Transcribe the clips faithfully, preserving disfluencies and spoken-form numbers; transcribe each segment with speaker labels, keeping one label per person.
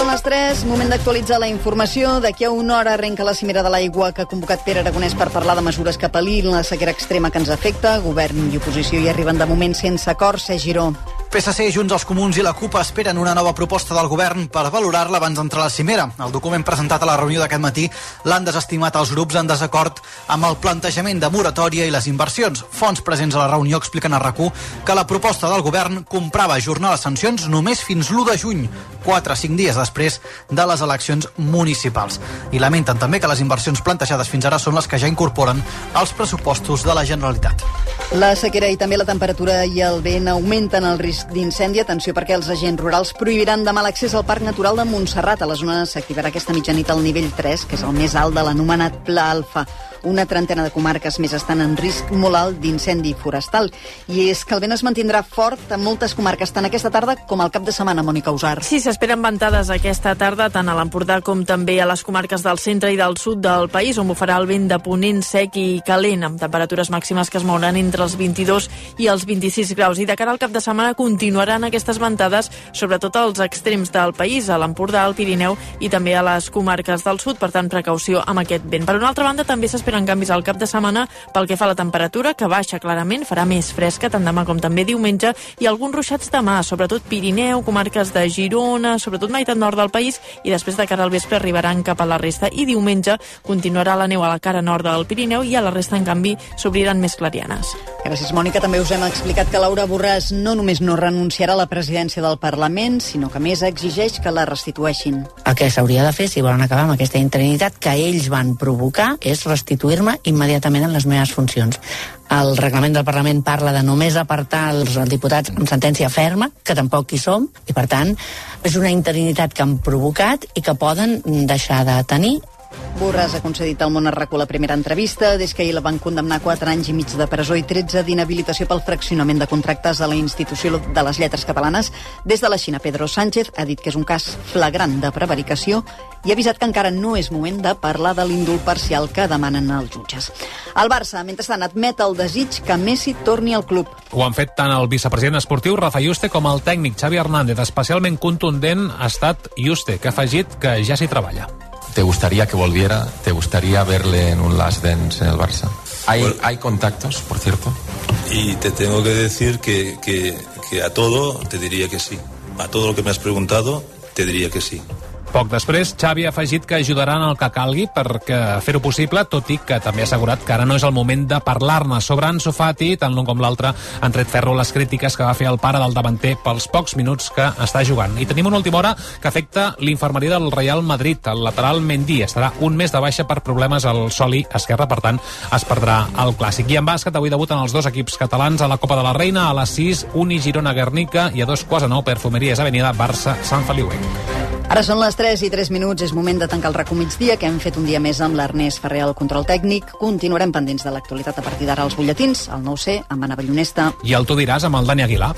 Speaker 1: Són les tres, moment d'actualitzar la informació. D'aquí a una hora arrenca la cimera de l'aigua que ha convocat Pere Aragonès per parlar de mesures que pal·liïn la sequera extrema que ens afecta. Govern i oposició hi arriben de moment sense acord. Sergi Giró.
Speaker 2: P S C, Junts, els Comuns i la CUP esperen una nova proposta del govern per valorar-la abans d'entrar a la cimera. El document presentat a la reunió d'aquest matí l'han desestimat els grups en desacord amb el plantejament de moratòria i les inversions. Fonts presents a la reunió expliquen a RAC u que la proposta del govern comprava ajornar les sancions només fins l'u de juny, quatre a cinc dies després de les eleccions municipals. I lamenten també que les inversions plantejades fins ara són les que ja incorporen als pressupostos de la Generalitat.
Speaker 1: La sequera i també la temperatura i el vent augmenten el risc d'incendi. Atenció, perquè els agents rurals prohibiran demà l'accés al Parc Natural de Montserrat. A la zona s'activarà aquesta mitjanit al nivell tres, que és el més alt de l'anomenat Pla Alfa. Una trentena de comarques més estan en risc molt alt d'incendi forestal. I és que el vent es mantindrà fort en moltes comarques, tant aquesta tarda com al cap de setmana, Mònica Usar.
Speaker 3: Sí, s'esperen ventades aquesta tarda, tant a l'Empordà com també a les comarques del centre i del sud del país, on bufarà el vent de ponent sec i calent, amb temperatures màximes que es mouran entre els vint-i-dos i els vint-i-sis graus. I de cara al cap de setmana continuaran aquestes ventades, sobretot als extrems del país, a l'Empordà, al Pirineu i també a les comarques del sud. Per tant, precaució amb aquest vent. Per una altra banda, també s'esperen en canvis al cap de setmana pel que fa a la temperatura, que baixa clarament, farà més fresca tant demà com també diumenge, i alguns ruixats demà, sobretot Pirineu, comarques de Girona, sobretot meitat nord del país, i després de cara al vespre arribaran cap a la resta, i diumenge continuarà la neu a la cara nord del Pirineu i a la resta, en canvi, s'obriran més clarianes.
Speaker 1: Gràcies, Mònica. També us hem explicat que Laura Borràs no només no renunciarà a la presidència del Parlament, sinó que més exigeix que la restitueixin.
Speaker 4: El que s'hauria de fer, si volen acabar amb aquesta interinitat que ells van provocar, és restituir-me immediatament en les meves funcions. El reglament del Parlament parla de només apartar els diputats amb sentència ferma, que tampoc hi som, i per tant és una interinitat que han provocat i que poden deixar de tenir.
Speaker 1: Borràs ha concedit al Món a RAC u la primera entrevista des que ahir la van condemnar a quatre anys i mig de presó i tretze d'inhabilitació pel fraccionament de contractes a la Institució de les Lletres Catalanes. Des de la Xina, Pedro Sánchez ha dit que és un cas flagrant de prevaricació i ha avisat que encara no és moment de parlar de l'indult parcial que demanen els jutges. El Barça, mentrestant, admet el desig que Messi torni al club.
Speaker 5: Ho han fet tant el vicepresident esportiu Rafa Yuste com el tècnic Xavi Hernández. Especialment contundent ha estat Yuste, que ha afegit que ja s'hi treballa.
Speaker 6: ¿Te gustaría que volviera? ¿Te gustaría verle en un last dance en el Barça? ¿Hay, bueno, hay contactos, por cierto?
Speaker 7: Y te tengo que decir que, que, que a todo te diría que sí. A todo lo que me has preguntado te diría que sí.
Speaker 5: Poc després, Xavi ha afegit que ajudaran el que calgui perquè fer-ho possible, tot i que també ha assegurat que ara no és el moment de parlar-ne. Sobre Ansu Fati, tant l'un com l'altre han tret ferro les crítiques que va fer el pare del davanter pels pocs minuts que està jugant. I tenim una última hora que afecta l'infermeria del Real Madrid. El lateral Mendy estarà un mes de baixa per problemes al soli esquerre, per tant es perdrà el clàssic. I en bàsquet, avui debuten els dos equips catalans a la Copa de la Reina. A les sis, Uni Girona Guernica, i a dos quarts de nou, Perfumeries Avenida, Barça Sant Feliuenc.
Speaker 1: Ara són les tres i tres minuts, és moment de tancar el RAC u migdia, que hem fet un dia més amb l'Ernest Ferrer al control tècnic. Continuarem pendents de l'actualitat a partir d'ara als butlletins, al nou ce, amb Anna Ballonesta.
Speaker 5: I el Tu diràs amb el Dani Aguilar.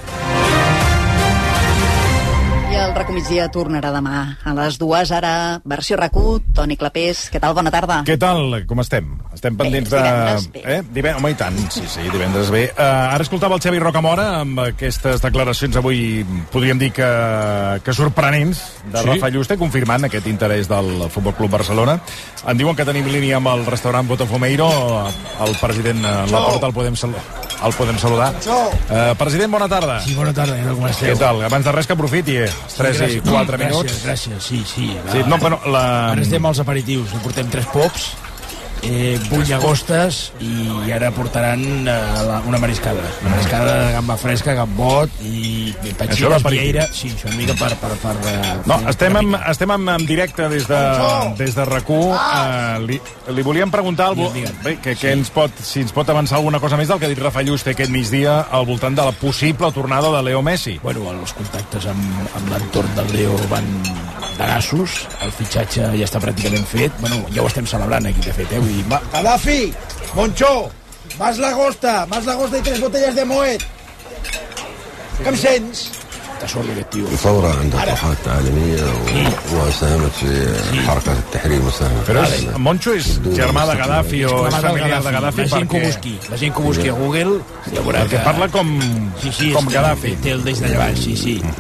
Speaker 1: I el RAC u migdia tornarà demà a les dues. Ara, versió RAC u, Toni Clapés. Què tal? Bona tarda.
Speaker 8: Què tal? Com estem? Estem pendents
Speaker 1: bé,
Speaker 8: de...
Speaker 1: divendres bé.
Speaker 8: Eh? Divendres, home, i tant. Sí, sí, divendres bé. Uh, ara escoltava el Xavi Rocamora amb aquestes declaracions avui, podríem dir que, que sorprenents, de sí. Rafa Yuste, confirmant aquest interès del Futbol Club Barcelona. Em diuen que tenim línia amb el restaurant Botafumeiro. El president Laporta el podem saludar. El podem saludar. Uh, president, bona tarda.
Speaker 9: Sí, bona tarda. Com esteu?
Speaker 8: Què tal? Abans de res que aprofiti, eh? tres sí, i quatre
Speaker 9: gràcies,
Speaker 8: minuts.
Speaker 9: Gràcies, sí, sí.
Speaker 8: sí no, però la...
Speaker 9: Ara estem als aperitius, hi portem tres pops, eh, vuit llagostes i ara portaran eh, la, una mariscada. Una mariscada de gamba fresca, gambot i petxines, vieira. Sí, això una mica per... per, per, per
Speaker 8: no, estem, en, estem en, en directe des de, des de RAC u. Eh, li, li volíem preguntar al, bé, que, que sí. ens pot, si ens pot avançar alguna cosa més del que ha dit Rafa Yuste aquest migdia al voltant de la possible tornada de Leo Messi.
Speaker 9: Bueno, els contactes amb, amb l'entorn del Leo van de nassos, el fitxatge ja està pràcticament fet. Bueno, ja ho estem celebrant aquí, de fet, eh? Vull dir, va... Gaddafi, Moncho, más lagosta, más lagosta y tres botellas de Moet. Que em sents? Està sort aquest tio.
Speaker 10: الثورة عندها طاقات عالمية وساهمت في حركة التحرير مساهمة.
Speaker 8: Però és, Moncho és germà de Gaddafi o és familiar de Gaddafi?
Speaker 9: La gent que ho busqui, la gent que ho busqui a Google ja veurà
Speaker 8: que parla com,
Speaker 9: sí, sí,
Speaker 8: com Gaddafi.
Speaker 9: Té el deix d'allà baix, sí, sí.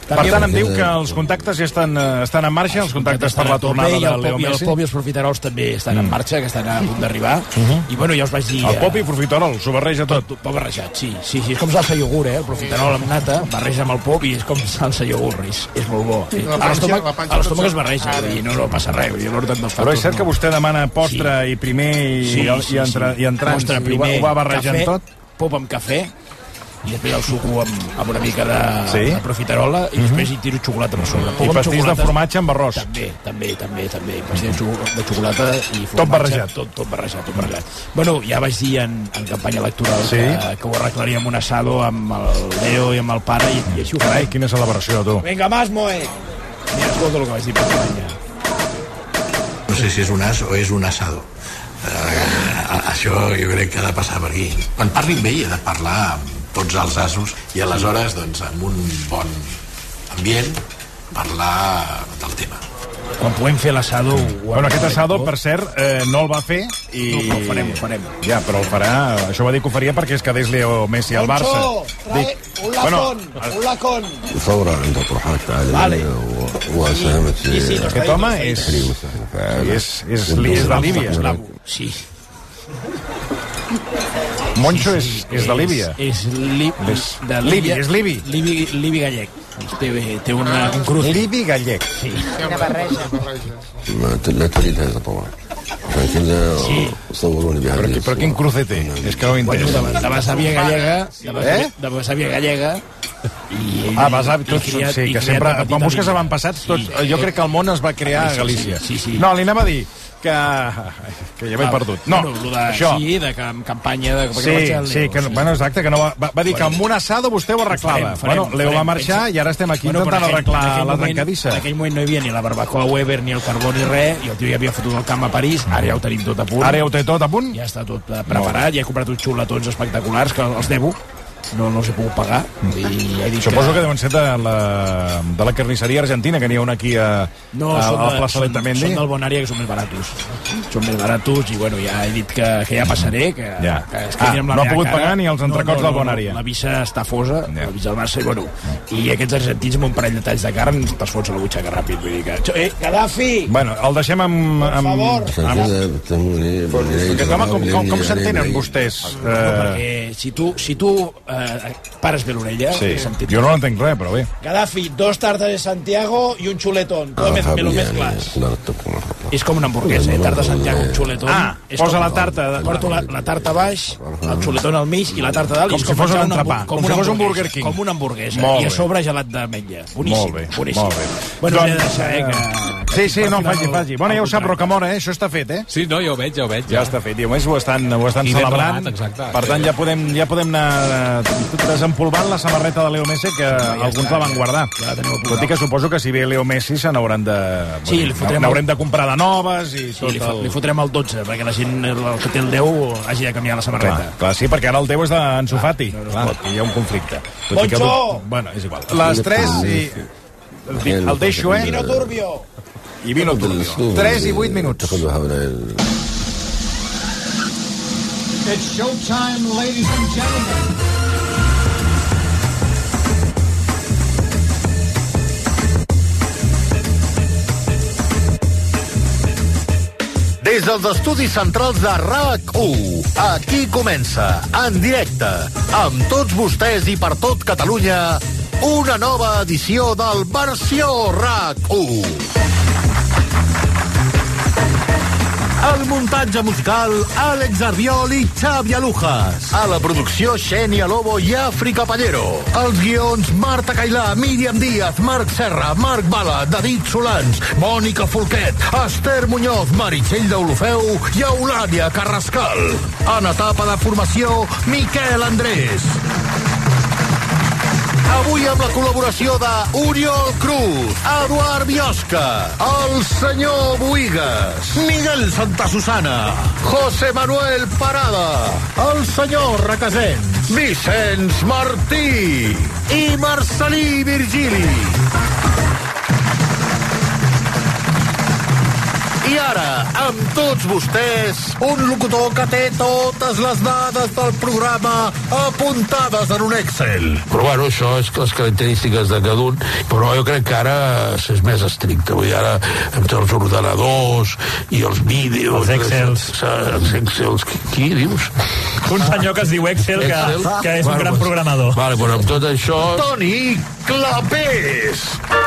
Speaker 8: Per tant, em diu que els contactes ja estan, estan en marxa, els contactes per la tornada de Leo Messi.
Speaker 9: I el Pop i els profiterols també estan en marxa, que estan a punt d'arribar. I bueno, ja us vaig dir...
Speaker 8: El Pop i profiterol, s'ho barreja tot.
Speaker 9: Tot barrejat, sí. Sí, sí, és com salsa iogurt, eh? El profiterol amb nata, barreja amb el Pop i és com salsa iogurt. És, és molt bo. A l'estómac es barreja, i no, no passa res.
Speaker 8: Però és cert que vostè demana postre i primer i entrants, i ho va barrejant tot?
Speaker 9: Pop amb cafè, i després el suco amb, amb una mica de, sí? de profiterola i després hi tiro xocolata per sobre.
Speaker 8: I pastís de formatge amb arròs.
Speaker 9: També, també, també, també. Pastís de xocolata i formatge.
Speaker 8: Tot barrejat.
Speaker 9: Tot, tot barrejat, tot barrejat. Bueno, ja vaig dir en, en campanya electoral sí? que, que ho arreglaríem un asado amb el Leo i amb el pare i, i així ho faré.
Speaker 8: Quina celebració, tu.
Speaker 9: Vinga, más, Moe! Mira, escolta el que vaig dir per campanya.
Speaker 11: No sé si és un as o és un asado. Uh, això jo crec que ha de passar per aquí. Quan parli amb ell ha de parlar amb tots els asos i aleshores doncs, amb un bon ambient parlar del tema.
Speaker 9: Quan puguem fer l'assado...
Speaker 8: Bueno, aquest assado, per cert, eh, no el va fer i...
Speaker 9: No, però ho farem, ho farem.
Speaker 8: Ja, però el farà... Això va dir que ho faria perquè es quedés Leo Messi al Barça.
Speaker 9: Trae un lacón, un lacón.
Speaker 10: ثورة عندها طروحات عالمية وساهمت في...
Speaker 8: Aquest home és... és, és, és de Líbia.
Speaker 9: Sí.
Speaker 8: Moncho és, és de Líbia.
Speaker 9: És, li, de
Speaker 8: Líbia. És Libi.
Speaker 9: Libi, Libi gallec. Té, té una, un cruz.
Speaker 8: Libi gallec.
Speaker 9: Sí.
Speaker 4: Una barreja.
Speaker 10: لا تريد هذا طبعا عشان كذا صوروني بهذه
Speaker 8: però quin cruce té? És que no ho
Speaker 9: bueno, de, de besàvia gallega de, eh? de besàvia gallega i,
Speaker 8: ah, besàvia, tots, criat, sí, que sempre quan busques avantpassats tots, sí, jo crec que el món es va crear a Galícia
Speaker 9: sí, sí, sí.
Speaker 8: no, li anava a dir que, que ja m'he ah, perdut. No,
Speaker 9: bueno, de,
Speaker 8: això.
Speaker 9: Sí, de campanya... De,
Speaker 8: sí, sí, que, sí, bueno, exacte, que no va, va, va dir bueno, que amb un assado vostè ho arreglava. Farem, farem, bueno, Leo farem, va marxar pensa... i ara estem aquí bueno, intentant aquell, arreglar la moment, trencadissa.
Speaker 9: En aquell moment no hi havia ni la barbacoa Weber, ni el carbó, ni res, i el tio ja havia fotut el camp a París, ara ja ho tenim tot a punt.
Speaker 8: Ara ja ho té tot a punt?
Speaker 9: Ja està tot preparat, ja he comprat uns xuletons espectaculars que els debo. No, no els he pogut pagar. I ja he dit
Speaker 8: Suposo
Speaker 9: que...
Speaker 8: que deuen ser de la, de la carnisseria argentina, que n'hi ha una aquí a,
Speaker 9: no,
Speaker 8: a, a la
Speaker 9: plaça
Speaker 8: Plaça Letamendi.
Speaker 9: Són del Bonària, que són més baratos. Són més baratos i, bueno, ja he dit que, que ja passaré, que,
Speaker 8: ja.
Speaker 9: que es
Speaker 8: ah, no ha pogut
Speaker 9: cara.
Speaker 8: pagar ni els entrecots
Speaker 9: no, no,
Speaker 8: del Bonària.
Speaker 9: No, la visa està fosa, ja. La visa del Barça, i, bueno, i aquests argentins amb un parell de talls de carn te'ls fots a la butxaca ràpid. Vull dir que... Eh, Gaddafi!
Speaker 8: Bueno, el deixem amb... amb...
Speaker 9: Per favor!
Speaker 8: Amb... Com, com, com, com s'entenen vostès?
Speaker 9: No, perquè si tu, si tu eh, pares bé l'orella...
Speaker 8: Sí, jo no entenc res, però bé.
Speaker 9: Gaddafi, dos tartas de Santiago i un chuletón. Tu me lo mezclas. És com una hamburguesa, eh? Tarta de Santiago, un chuletón.
Speaker 8: Ah, posa la tarta.
Speaker 9: Porto la, la tarta baix, el chuletón al mig i la tarta dalt.
Speaker 8: Com si fos un entrepà, com si fos un Burger King.
Speaker 9: Com una hamburguesa. I a sobre gelat d'ametlla. Boníssim.
Speaker 8: Molt bé,
Speaker 9: boníssim.
Speaker 8: molt bé.
Speaker 9: Bueno, doncs, he de deixar, eh, que...
Speaker 8: Sí, sí, no, faci, faci. Bueno, ja ho sap, Rocamora, eh? Això està fet, eh?
Speaker 5: Sí, no, ja ho veig, ja ho veig.
Speaker 8: Ja, ja està fet, i a més ho estan, ho estan celebrant.
Speaker 5: Exacte.
Speaker 8: Per tant, ja podem, ja podem anar desempolvant la samarreta de Leo Messi, que ja alguns està, la van guardar. Ja tot i que suposo que si ve Leo Messi se n'hauran de...
Speaker 9: Sí, bueno,
Speaker 8: n'haurem de comprar de noves i
Speaker 9: sí,
Speaker 8: tot
Speaker 9: li,
Speaker 8: el...
Speaker 9: li fotrem el dotze, perquè la gent, el que té el deu, hagi de canviar la samarreta.
Speaker 8: Clar, clar sí, perquè ara el deu és d'Ansu Fati. No, no, clar, hi ha un conflicte.
Speaker 9: Bonxo!
Speaker 8: Que... Bueno, és igual. Les tres i... El deixo, eh?
Speaker 9: Vino turbio!
Speaker 8: I vino turbio. tres i vuit minuts.
Speaker 12: It's showtime, ladies and gentlemen.
Speaker 13: Des dels estudis centrals de RAC u, aquí comença, en directe, amb tots vostès i per tot Catalunya, una nova edició del Versió RAC u. El muntatge musical, Àlex Arbiol i Xavi Alujas. A la producció, Xènia Lobo i Àfrica Pallero. Els guions, Marta Cailà, Míriam Díaz, Marc Serra, Marc Bala, David Solans, Mònica Folquet, Esther Muñoz, Meritxell d'Olofeu i Eulàlia Carrascal. En etapa de formació, Miquel Andrés. Avui amb la col·laboració de Oriol Cruz, Eduard Biosca, el senyor Boigas, Miguel Santasusana, José Manuel Parada, el senyor Requesens, Vicenç Martí i Marcelí Virgili. I ara, amb tots vostès, un locutor que té totes les dades del programa apuntades en un Excel.
Speaker 14: Però bueno, això és les característiques de cada un, però jo crec que ara és més estricte. Vull dir, ara amb els ordenadors i els vídeos...
Speaker 15: Els Excels.
Speaker 14: Els Excels, qui, qui dius?
Speaker 15: Un senyor que es diu Excel, que,
Speaker 14: Excel?
Speaker 15: que és
Speaker 14: bueno,
Speaker 15: un gran
Speaker 14: pues,
Speaker 15: programador.
Speaker 14: Vale, bueno, amb tot això...
Speaker 13: Toni Clapés!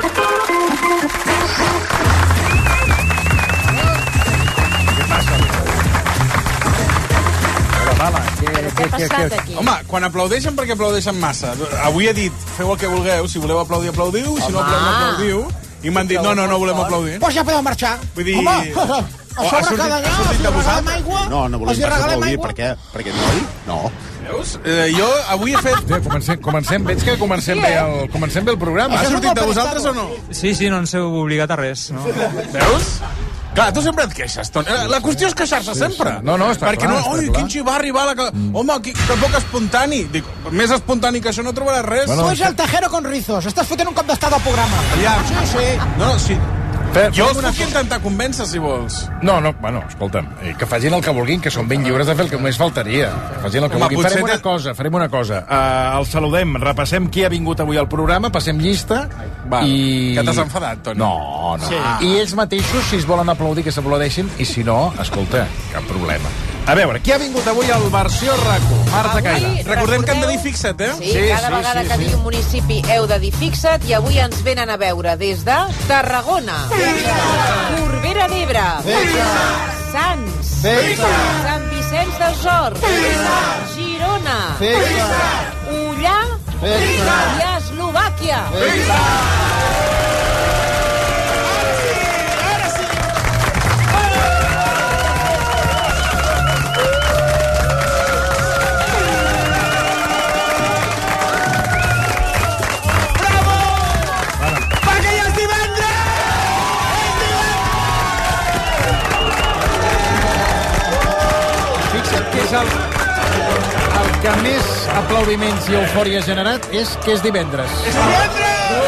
Speaker 16: Què ha passat aquí? Home, quan aplaudeixen, perquè aplaudeixen massa. Avui he dit, feu el que vulgueu, si voleu aplaudir, aplaudiu, si no aplaudiu, aplaudiu. I m'han dit, no, no, no volem aplaudir.
Speaker 9: Pues ja podeu marxar.
Speaker 16: Vull dir...
Speaker 9: Home, a sobre cada allà, els hi regalem aigua,
Speaker 17: no, no
Speaker 9: els hi regalem aigua.
Speaker 17: Per què? Perquè no, no.
Speaker 16: Veus? Eh, jo avui he fet...
Speaker 8: Bé, comencem, comencem, veig que comencem bé el, comencem bé el programa.
Speaker 16: Ha sortit de vosaltres o no?
Speaker 15: Sí, sí, no ens heu obligat a res. No?
Speaker 16: Veus? Clar, tu sempre et queixes, Toni. La qüestió és queixar-se
Speaker 8: sí,
Speaker 16: sempre.
Speaker 8: Sí. No, no, està
Speaker 16: Perquè
Speaker 8: clar,
Speaker 16: no,
Speaker 8: està
Speaker 16: oi,
Speaker 8: clar.
Speaker 16: quin xi va arribar la... Mm. Home, que, que poc espontani. Dic, més espontani que això no trobaràs res.
Speaker 9: Bueno, tu ets el tejero con rizos. Estàs fotent un cop d'estat al programa.
Speaker 16: Ja.
Speaker 9: Sí, sí.
Speaker 16: No, sí.
Speaker 8: Fer,
Speaker 16: jo els puc intentar convèncer, si vols.
Speaker 8: No, no, bueno, escolta'm, eh, que facin el que vulguin, que són ben lliures de fer el que només faltaria. Que facin el que
Speaker 16: Home,
Speaker 8: vulguin. Farem una
Speaker 16: te...
Speaker 8: cosa, farem una cosa. Uh, el saludem, repassem qui ha vingut avui al programa, passem llista.
Speaker 16: Val.
Speaker 8: I...
Speaker 16: Que t'has enfadat, Toni.
Speaker 8: No, no.
Speaker 16: Sí.
Speaker 8: I ells mateixos, si es volen aplaudir, que s'aplaudeixin, i si no, escolta, cap problema. A veure, qui ha vingut avui al Versió RAC-u? Marta Caila.
Speaker 16: Recordem que hem de dir fixa't, eh?
Speaker 18: Sí, sí cada sí, vegada sí, que sí. digui un municipi heu de dir fixa't, i avui ens venen a veure des de Tarragona, Corbera d'Ebre, Sants, Sant Vicenç dels Horts, Girona, Ullà i Eslovàquia.
Speaker 8: El, el que més aplaudiments i eufòria ha generat és que és divendres.
Speaker 16: És divendres!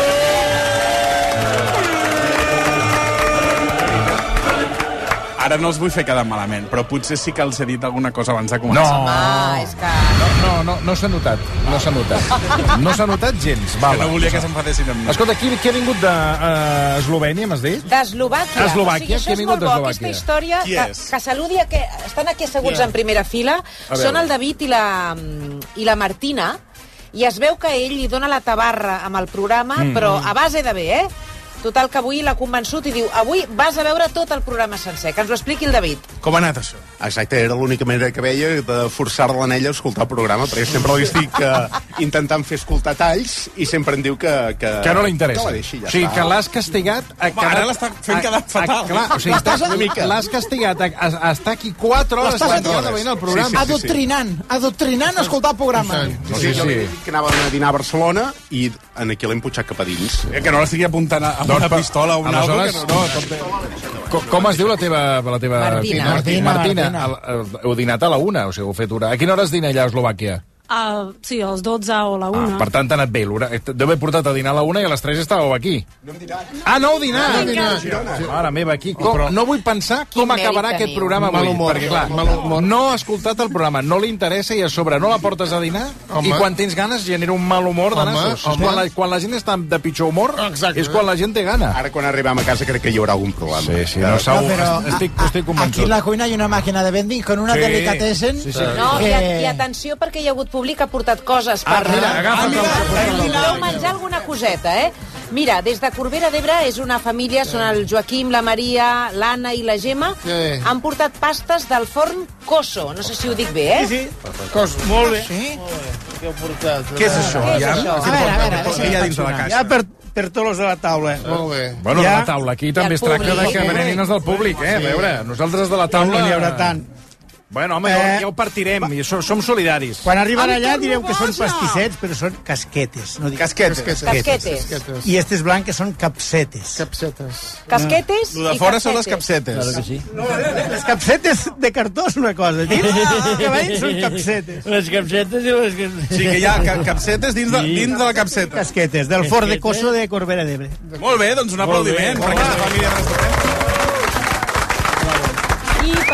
Speaker 16: Ara no els vull fer quedar malament, però potser sí que els he dit alguna cosa abans de començar.
Speaker 8: No,
Speaker 18: Home, és que...
Speaker 8: no, no, no, no s'ha notat. No s'ha notat. No s'ha notat gens.
Speaker 16: Val, que no volia que s'enfadessin amb mi.
Speaker 8: Escolta, qui, qui ha vingut d'Eslovènia, uh, m'has dit?
Speaker 18: D'Eslovàquia.
Speaker 8: Eslovàquia,
Speaker 18: o sigui,
Speaker 8: qui ha vingut d'Eslovàquia?
Speaker 18: Aquesta història, que, que saludi a que estan aquí asseguts en primera fila, són el David i la, i la Martina, i es veu que ell li dona la tabarra amb el programa, mm. però a base de bé, eh? Total, que avui l'ha convençut i diu, avui vas a veure tot el programa sencer. Que ens ho expliqui el David.
Speaker 16: Com ha anat això?
Speaker 17: Exacte, era l'única manera que veia de forçar-la en ella a escoltar el programa, perquè sempre li estic uh, intentant fer escoltar talls i sempre em diu que... Que,
Speaker 8: que no li interessa.
Speaker 17: Que la deixi, ja
Speaker 8: o sigui,
Speaker 17: està.
Speaker 8: que l'has castigat... A
Speaker 16: Home, ara l'està fent quedar fatal.
Speaker 8: A, clar, o sigui, estàs, l'has castigat a, a, a estar aquí quatre hores quatre hores veient el programa.
Speaker 9: Sí, sí, sí, adoctrinant, sí. adoctrinant a escoltar el programa.
Speaker 17: Sí, sí, sí, jo li he dit que anàvem a dinar a Barcelona i en aquí l'hem putxat cap a dins.
Speaker 16: Eh, que no l'estigui apuntant amb doncs, una pistola o un algo, que no, no, tot bé.
Speaker 8: Com, com es diu la teva, la teva
Speaker 18: Martina.
Speaker 8: Martina, Martina, Martina. Heu dinat a la una, o sigui, heu fet una... A quina hora has dinat allà a Eslovàquia?
Speaker 19: Uh, sí, a les dotze o la una.
Speaker 8: Ah, per tant, t'ha anat bé. Deu haver portat a dinar a la una i a les tres estàveu aquí.
Speaker 17: No hem dinat.
Speaker 8: Ah, no heu dinat?
Speaker 19: No, dinat.
Speaker 8: Sí, mare meva, aquí. Com, no vull pensar com acabarà aquest programa avui.
Speaker 17: Humor,
Speaker 8: perquè, clar, no ha escoltat el programa, no li interessa i a sobre no la portes a dinar home. I quan tens ganes genera un mal humor de nassos. Quan la, quan la gent està de pitjor humor exacte. És quan la gent té gana.
Speaker 17: Ara, quan arribem a casa, crec que hi haurà algun problema.
Speaker 8: Sí, sí, no, no, però, estic, estic convençut.
Speaker 9: Aquí en la cuina hi ha una màquina de vending con una sí. delicatessen.
Speaker 18: Sí, sí. No, i, i atenció, perquè hi ha hagut públic que ha portat coses per...
Speaker 8: Ah, mira, agafa't el
Speaker 18: Si voleu menjar alguna coseta, eh? Mira, des de Corbera d'Ebre és una família, són el Joaquim, la Maria, l'Anna i la Gemma, sí. Han portat pastes del forn Coso. No sé si ho dic bé, eh?
Speaker 20: Sí, sí. Coso. Molt bé. Sí? Molt bé. Què heu portat?
Speaker 16: Què és això?
Speaker 18: Què és això?
Speaker 9: A veure, a veure, a veure.
Speaker 16: Hi ha dins de la caixa.
Speaker 20: Ja per, per tots els de la taula.
Speaker 17: Molt bé.
Speaker 8: Bueno, ja, de la taula. Aquí també es tracta de que venien els del públic, eh? A veure, nosaltres de la taula...
Speaker 20: No n'hi haurà tant.
Speaker 8: Bueno, home, eh, ja ho partirem, i som, som solidaris.
Speaker 20: Quan arriben allà direu que són pastissets, però són casquetes. No dic...
Speaker 16: Casquetes.
Speaker 18: Casquetes.
Speaker 20: Casquetes. I estes blanques són capsetes.
Speaker 17: Capsetes.
Speaker 18: Casquetes
Speaker 16: no. De fora són les capsetes.
Speaker 20: Claro que sí. No, les capsetes de cartó és una cosa. Dins que veiem són capsetes.
Speaker 15: Les capsetes i les...
Speaker 16: Sí, que hi ha capsetes dins de, dins de la capseta.
Speaker 20: Casquetes, del Fort de Coso de Corbera d'Ebre.
Speaker 16: Molt bé, doncs un aplaudiment per aquesta família restaurant.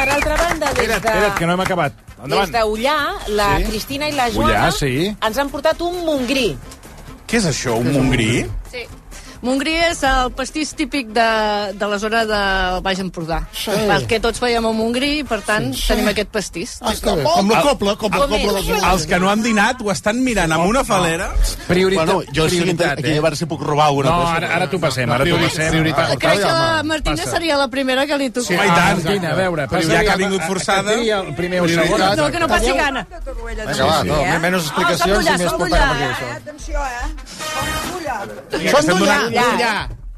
Speaker 18: Per altra banda, des de...
Speaker 8: Espera't, espera't, que no hem acabat. Endavant.
Speaker 18: Des d'Ullà, la
Speaker 8: Sí.
Speaker 18: Cristina i la
Speaker 8: Ullà,
Speaker 18: Joana
Speaker 8: sí.
Speaker 18: ens han portat un mongrí.
Speaker 16: Què és això, un mongrí?
Speaker 19: Sí. Mongrí és el pastís típic de, de la zona del Baix Empordà.
Speaker 21: Sí.
Speaker 19: Perquè tots veiem el mongrí i, per tant, sí, sí. tenim aquest pastís.
Speaker 21: Ah, està bé. Com la copla, com la copla dels mongris.
Speaker 16: Els que no han dinat ho estan mirant amb una falera.
Speaker 8: Prioritat.
Speaker 21: Bueno, jo sí que aquí a veure si puc robar una.
Speaker 8: No, ara, ara t'ho passem, ara t'ho passem.
Speaker 21: Prioritat.
Speaker 19: Crec que la Martina seria la primera que li toca.
Speaker 8: Sí, ah, Martina, a veure,
Speaker 16: ja que ha vingut forçada.
Speaker 8: El primer o el segon.
Speaker 19: No, que no passi gana.
Speaker 21: Vinga, va, no, menys explicacions i més portar cap aquí, això.
Speaker 22: Atenció, eh?
Speaker 21: Són d'Ullà, d'Ullà.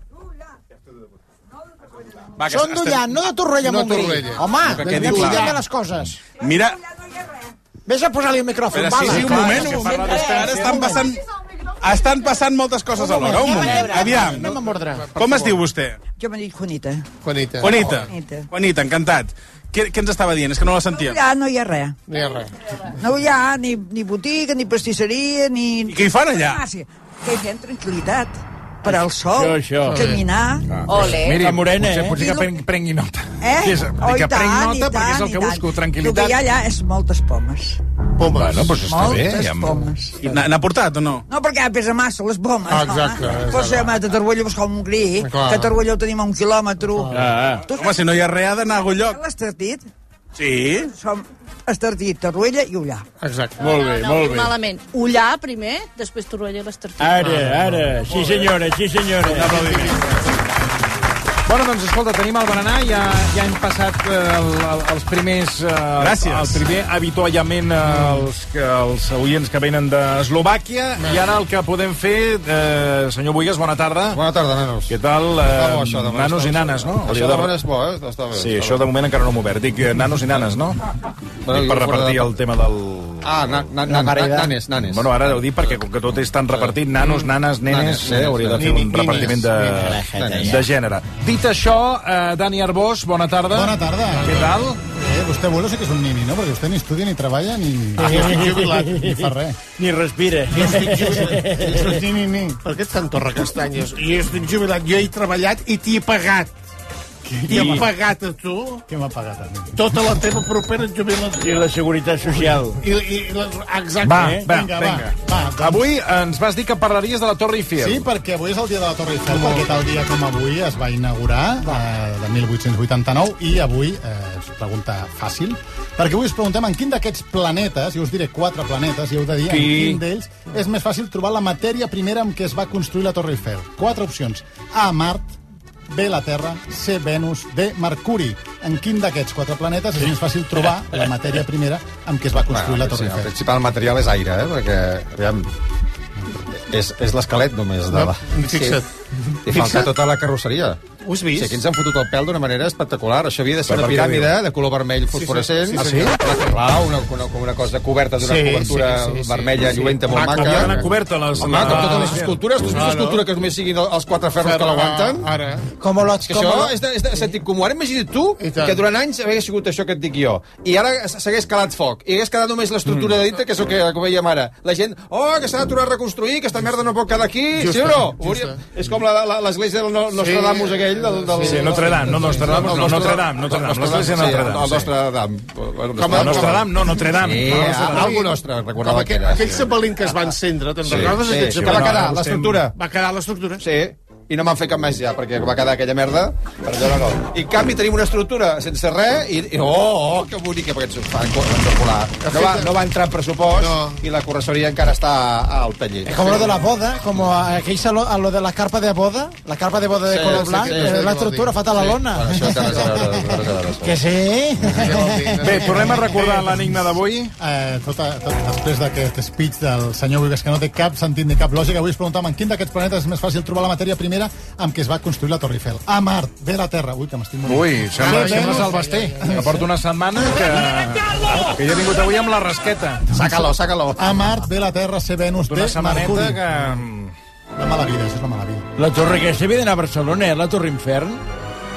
Speaker 16: Va, que
Speaker 21: Són
Speaker 16: estem-
Speaker 21: d'Ullà, no de Torroella,
Speaker 16: No
Speaker 21: Montgrí.
Speaker 16: Torroella.
Speaker 21: Home,
Speaker 16: Que quedi
Speaker 21: anem
Speaker 16: clar.
Speaker 21: dient les coses.
Speaker 16: Mira,
Speaker 21: Vés a posar-li el micròfon,
Speaker 16: Espera, sí,
Speaker 21: vale?
Speaker 16: sí, un moment, un moment. Ara estan passant... Estan passant moltes coses alhora. Un moment. Aviam.
Speaker 21: Anem amb ordre.
Speaker 16: Com es diu vostè?
Speaker 22: Jo m'he dit Juanita.
Speaker 21: Juanita.
Speaker 16: Juanita.
Speaker 22: Juanita.
Speaker 16: Juanita, encantat. Què, què ens estava dient? És que no la sentíem.
Speaker 22: Allà no hi ha res.
Speaker 21: No hi ha res.
Speaker 22: No hi ha ni, ni botiga, ni pastisseria, ni...
Speaker 16: I què hi fan allà?
Speaker 22: Ah, sí. Que hi fem tranquil·litat. Per al sol,
Speaker 8: Això, això.
Speaker 22: caminar.
Speaker 18: Ole.
Speaker 8: Miri,
Speaker 21: La morena,
Speaker 8: potser,
Speaker 21: eh?
Speaker 8: potser que prengui, prengui nota.
Speaker 22: Eh?
Speaker 8: Que és,
Speaker 22: Oh, i
Speaker 8: que prenc
Speaker 22: tant,
Speaker 8: nota
Speaker 22: i
Speaker 8: perquè és el
Speaker 22: tant,
Speaker 8: que
Speaker 22: i tant.
Speaker 8: busco,
Speaker 22: El que
Speaker 8: tranquil·litat.
Speaker 22: hi ha allà és moltes pomes.
Speaker 21: Pomes.
Speaker 8: Bueno, doncs està bé.
Speaker 22: Moltes
Speaker 8: Ja...
Speaker 22: pomes.
Speaker 16: I N'ha n'ha portat o no?
Speaker 22: No, perquè pesa massa, les pomes.
Speaker 21: Ah, exacte,
Speaker 22: home.
Speaker 21: exacte.
Speaker 22: Pots ser a Torroella a buscar un mongrí,
Speaker 21: Clar.
Speaker 22: que a Torroella ho tenim a un quilòmetre.
Speaker 8: Ah,
Speaker 22: Tu
Speaker 16: Home, si no hi ha res, ha d'anar a algun lloc.
Speaker 22: l'has tartit?
Speaker 16: Sí.
Speaker 22: Som Estartit, Torroella i Ullà.
Speaker 21: Exacte, molt bé, molt bé.
Speaker 19: Malament. Ullà primer, després Torroella i l'Estartit.
Speaker 21: Ara, ara, sí senyora, sí senyora.
Speaker 8: Bueno, doncs escolta, tenim el berenar, ja, ja hem passat eh, el, el, els primers... Eh,
Speaker 16: Gràcies.
Speaker 8: El primer avituallament eh, als, que, als oients que venen d'Eslovàquia, i ara el que podem fer... Eh, senyor Buigas, bona tarda.
Speaker 21: Bona tarda, nanos.
Speaker 8: Què tal? Eh,
Speaker 21: Està bo, això, de moment.
Speaker 8: nanos i nanes, no?
Speaker 21: Això de moment és bo, eh? Està bé.
Speaker 8: Sí, això de moment encara no m'ho obert. Dic eh, nanos i nanes, no? Dic per repartir el tema del...
Speaker 21: Ah, na, na, na, na, nanes, nanes.
Speaker 8: Bueno, ara ho dic perquè com que tot és tan repartit, nanos, nanes, nenes,
Speaker 21: Nanes,
Speaker 8: eh, hauria de fer un
Speaker 21: nines,
Speaker 8: repartiment de,
Speaker 21: nines.
Speaker 8: de gènere. Dit això, eh, Dani Arbós, bona tarda.
Speaker 23: Bona tarda.
Speaker 8: Què tal?
Speaker 23: Eh, vostè vuelo sí que és un nini, no? Perquè vostè ni estudia, ni treballa, ni,
Speaker 21: Ah,
Speaker 23: ni estic jubilat, ni fa res.
Speaker 21: Ni respira.
Speaker 23: Ni estic jubilat. Ni, ni, ni.
Speaker 21: Per què tant torre castanyes? Jo estic jubilat, jo he treballat i t'hi he pagat. T'hi he pagat a tu
Speaker 23: Què m'ha pagat a mi?
Speaker 21: tota la teva propera jubilació. I la seguretat social. I, i, la, exacte.
Speaker 8: Va,
Speaker 21: eh?
Speaker 8: va,
Speaker 23: Vinga,
Speaker 8: vinga.
Speaker 23: va, doncs-
Speaker 8: Avui ens vas dir que parlaries de la Torre Eiffel.
Speaker 23: Sí, perquè avui és el dia de la Torre Eiffel, perquè tal dia com avui es va inaugurar, eh, de mil vuit-cents vuitanta-nou, i avui eh, és pregunta fàcil, perquè avui us preguntem en quin d'aquests planetes, i us diré quatre planetes, i heu de dir en
Speaker 8: Sí.
Speaker 23: quin d'ells és més fàcil trobar la matèria primera amb què es va construir la Torre Eiffel. Quatre opcions. A, Mart, B, la Terra, C, Venus, D, Mercuri. En quin d'aquests quatre planetes és més fàcil trobar la matèria primera amb què es va construir la Torre
Speaker 24: sí, el
Speaker 23: Eiffel?
Speaker 24: principal material és aire, eh? Perquè, aviam, és, és l'esquelet només de la...
Speaker 21: No, fixa't.
Speaker 24: I falta
Speaker 21: Fixa't.
Speaker 24: tota la carrosseria.
Speaker 21: Ho has vist?
Speaker 24: Sí, aquí ens han fotut el pèl d'una manera espectacular. Això havia de ser
Speaker 8: Però
Speaker 24: una
Speaker 8: per què
Speaker 24: piràmide
Speaker 8: diu?
Speaker 24: de color vermell fosforescent.
Speaker 8: sí, sí, sí.
Speaker 24: Clar, una, una, una cosa coberta d'una
Speaker 21: Sí,
Speaker 24: cobertura
Speaker 21: sí, sí, sí.
Speaker 24: vermella, lluenta, molt
Speaker 8: Maca,
Speaker 24: maca.
Speaker 8: havia d'anar coberta les-
Speaker 24: Home, com totes les
Speaker 8: la-
Speaker 24: escultures. Tu has vist
Speaker 21: Claro.
Speaker 24: l'escultura que només siguin els quatre ferros que l'aguanten?
Speaker 21: Ara.
Speaker 22: Com lo,
Speaker 24: És que això és de, és de sentit comú. Ara imagina't tu
Speaker 21: tant.
Speaker 24: que durant anys hagués sigut això que et dic jo, i ara s'hagués calat foc, i hagués quedat només l'estructura de dintre, que és el que, que veiem ara. La gent, oh, que s'ha de tornar a reconstruir, que esta merda no pot quedar aquí,
Speaker 21: Justa,
Speaker 24: sí o no?
Speaker 21: justa.
Speaker 24: Hauria... És com la- la- l'església del no- Nostradamus aquell del... del...
Speaker 8: Sí, Notre Dame, no Nostradamus, no, Notre Dame, Notre Dame, l'església de Notre Dame.
Speaker 24: El Nostre Dame.
Speaker 8: Com a Notre Dame, no, Notre Dame.
Speaker 24: Sí,
Speaker 8: No, Notre Dame.
Speaker 24: algú nostre,
Speaker 21: Com
Speaker 24: recordava que
Speaker 21: aquell,
Speaker 24: era.
Speaker 21: aquell cepelín que es va encendre, te'n
Speaker 24: Sí,
Speaker 21: recordes?
Speaker 24: sí,
Speaker 21: aquell
Speaker 24: sí,
Speaker 21: cepelín?
Speaker 24: que va quedar,
Speaker 21: No,
Speaker 24: l'estructura.
Speaker 21: Va quedar l'estructura.
Speaker 24: Sí, i no m'han fet cap més ja, perquè va quedar aquella merda. Per allò no, no. I en canvi tenim una estructura sense res, i, i oh, oh, que bonica, perquè ens fa volar. No va, no va entrar en pressupost,
Speaker 21: No.
Speaker 24: i la corressoria encara està al taller.
Speaker 21: Es como lo de la boda, como aquell saló, a lo de la carpa de boda, la carpa de boda de
Speaker 24: Sí,
Speaker 21: color
Speaker 24: sí,
Speaker 21: blanc,
Speaker 24: sí,
Speaker 21: eh,
Speaker 24: sí,
Speaker 21: la
Speaker 24: sí,
Speaker 21: estructura
Speaker 24: sí.
Speaker 21: fa a la
Speaker 24: Sí.
Speaker 21: lona.
Speaker 24: Bueno, això té res a veure, té res a veure, això.
Speaker 21: Que sí.
Speaker 8: Bé, tornem a recordar l'enigma d'avui.
Speaker 23: Eh, tot, tot, després d'aquest speech del senyor Buigas, que no té cap sentit ni cap lògica, avui us preguntàvem en quin d'aquests planetes és més fàcil trobar la matèria primera amb què es va construir la Torre Eiffel. A, Mart, B, la Terra. Ui, que m'estic morint.
Speaker 8: Ui, sembla,
Speaker 23: C,
Speaker 8: sembla
Speaker 23: Venus.
Speaker 8: el Basté, que porta una setmana que, que jo he vingut avui amb la rasqueta.
Speaker 24: Sácalo, sácalo.
Speaker 23: A, Mart, B, la Terra, C, Venus, D,
Speaker 8: Una setmaneta
Speaker 23: Mercuri.
Speaker 8: que...
Speaker 23: La mala vida, això és la mala vida.
Speaker 21: La torre aquesta ve d'anar a Barcelona, eh? La torre infern.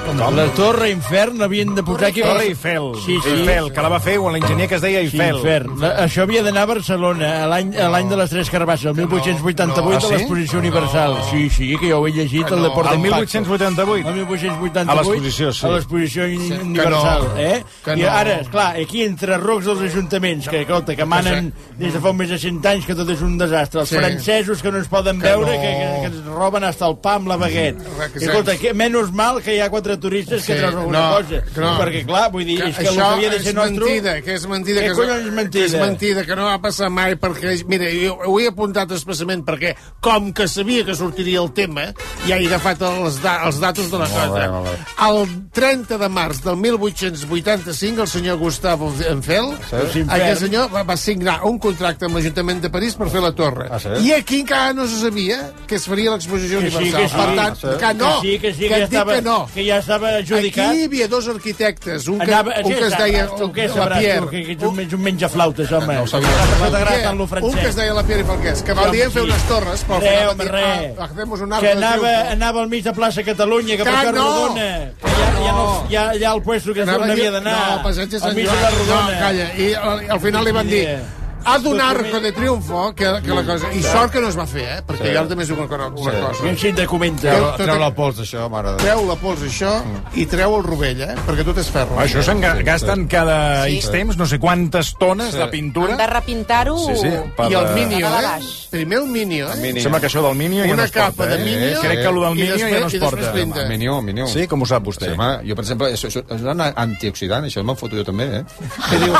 Speaker 9: La Torre Infern havien de posar aquí...
Speaker 8: Torre Eiffel.
Speaker 9: Sí, sí.
Speaker 8: Eiffel, que la va fer l'enginyer que es deia Eiffel.
Speaker 9: Sí, Infern. La, això havia d'anar a Barcelona a l'any no. de les Tres Carbasses, el mil vuit-cents vuitanta-vuit, no, no. a l'Exposició Universal. No. Sí, sí, que jo ho he llegit, el Deporte
Speaker 8: El mil vuit-cents vuitanta-vuit?
Speaker 9: El mil vuit-cents vuitanta-vuit.
Speaker 8: A l'exposició, sí.
Speaker 9: A l'exposició sí. Universal, no. eh? I ara, esclar, aquí entre rocs dels ajuntaments, que, escolta, que manen des de fa més de cent anys, que tot és un desastre. Els sí. francesos que no ens poden que veure, no. que, que, que ens roben hasta el pa amb la baguette. Que, escolta, que, menys mal que hi ha quatre turistes que sí. treuen alguna no, cosa. No. Perquè, clar, vull dir, que és que el que havia de ser nostre...
Speaker 21: Mentida, que és mentida, que,
Speaker 9: que és mentida.
Speaker 21: Que és mentida, que no va passar mai, perquè, mira, jo ho he apuntat expressament perquè, com que sabia que sortiria el tema, ja he agafat els, da els datos de la cosa. Molt bé, molt bé. El trenta de març del mil vuit-cents vuitanta-cinc, el senyor Gustavo Eiffel, sí. aquest senyor va, va signar un contracte amb l'Ajuntament de París per fer la torre. Ah, sí? I aquí encara no se sabia que es faria l'exposició universal. Sí, sí, per tant, sí. que no,
Speaker 9: que, sí, que, sí, que,
Speaker 21: que,
Speaker 9: ja estava,
Speaker 21: que no.
Speaker 9: Que ja estava adjudicat.
Speaker 21: Aquí hi havia dos arquitectes, un que, Anava, un que es deia
Speaker 9: tu, que la Pierre. Que, que ets un, un menjaflautes, home. No, no
Speaker 21: un que es deia la Pierre i Falqués, que valien fer unes torres, però
Speaker 9: al final va dir, que anava, anava al mig de plaça Catalunya, que per això Rodona, que ja, ja, no, ja, ja el puesto que no havia d'anar, al mig de la Rodona.
Speaker 21: No, calla, i al final li van dir... Ha d'un arco de triomfo que, que la cosa... I sort que no es va fer, eh? Perquè sí. jo també és una, una sí. cosa.
Speaker 9: I així de comentar.
Speaker 24: Treu, treu la pols, això, mare de...
Speaker 21: Treu la pols, això, mm. i treu el rovell, eh? Perquè tot és ferro.
Speaker 8: Això se'n gasten cada sí. X temps, no sé quantes tones sí. de pintura.
Speaker 18: Han de repintar-ho...
Speaker 21: Sí, sí. Per I el Minio, eh? Primer el Minio, eh?
Speaker 8: Minio. Sembla que això del Minio ja no es porta.
Speaker 21: Una capa de Minio...
Speaker 8: Eh? Crec que el del Minio ja no es porta.
Speaker 24: Minio, Minio.
Speaker 8: Sí, com ho sap vostè?
Speaker 24: Sí, home, jo, per exemple, això, això és un antioxidant, això me'n foto jo també, eh?
Speaker 21: Què diu?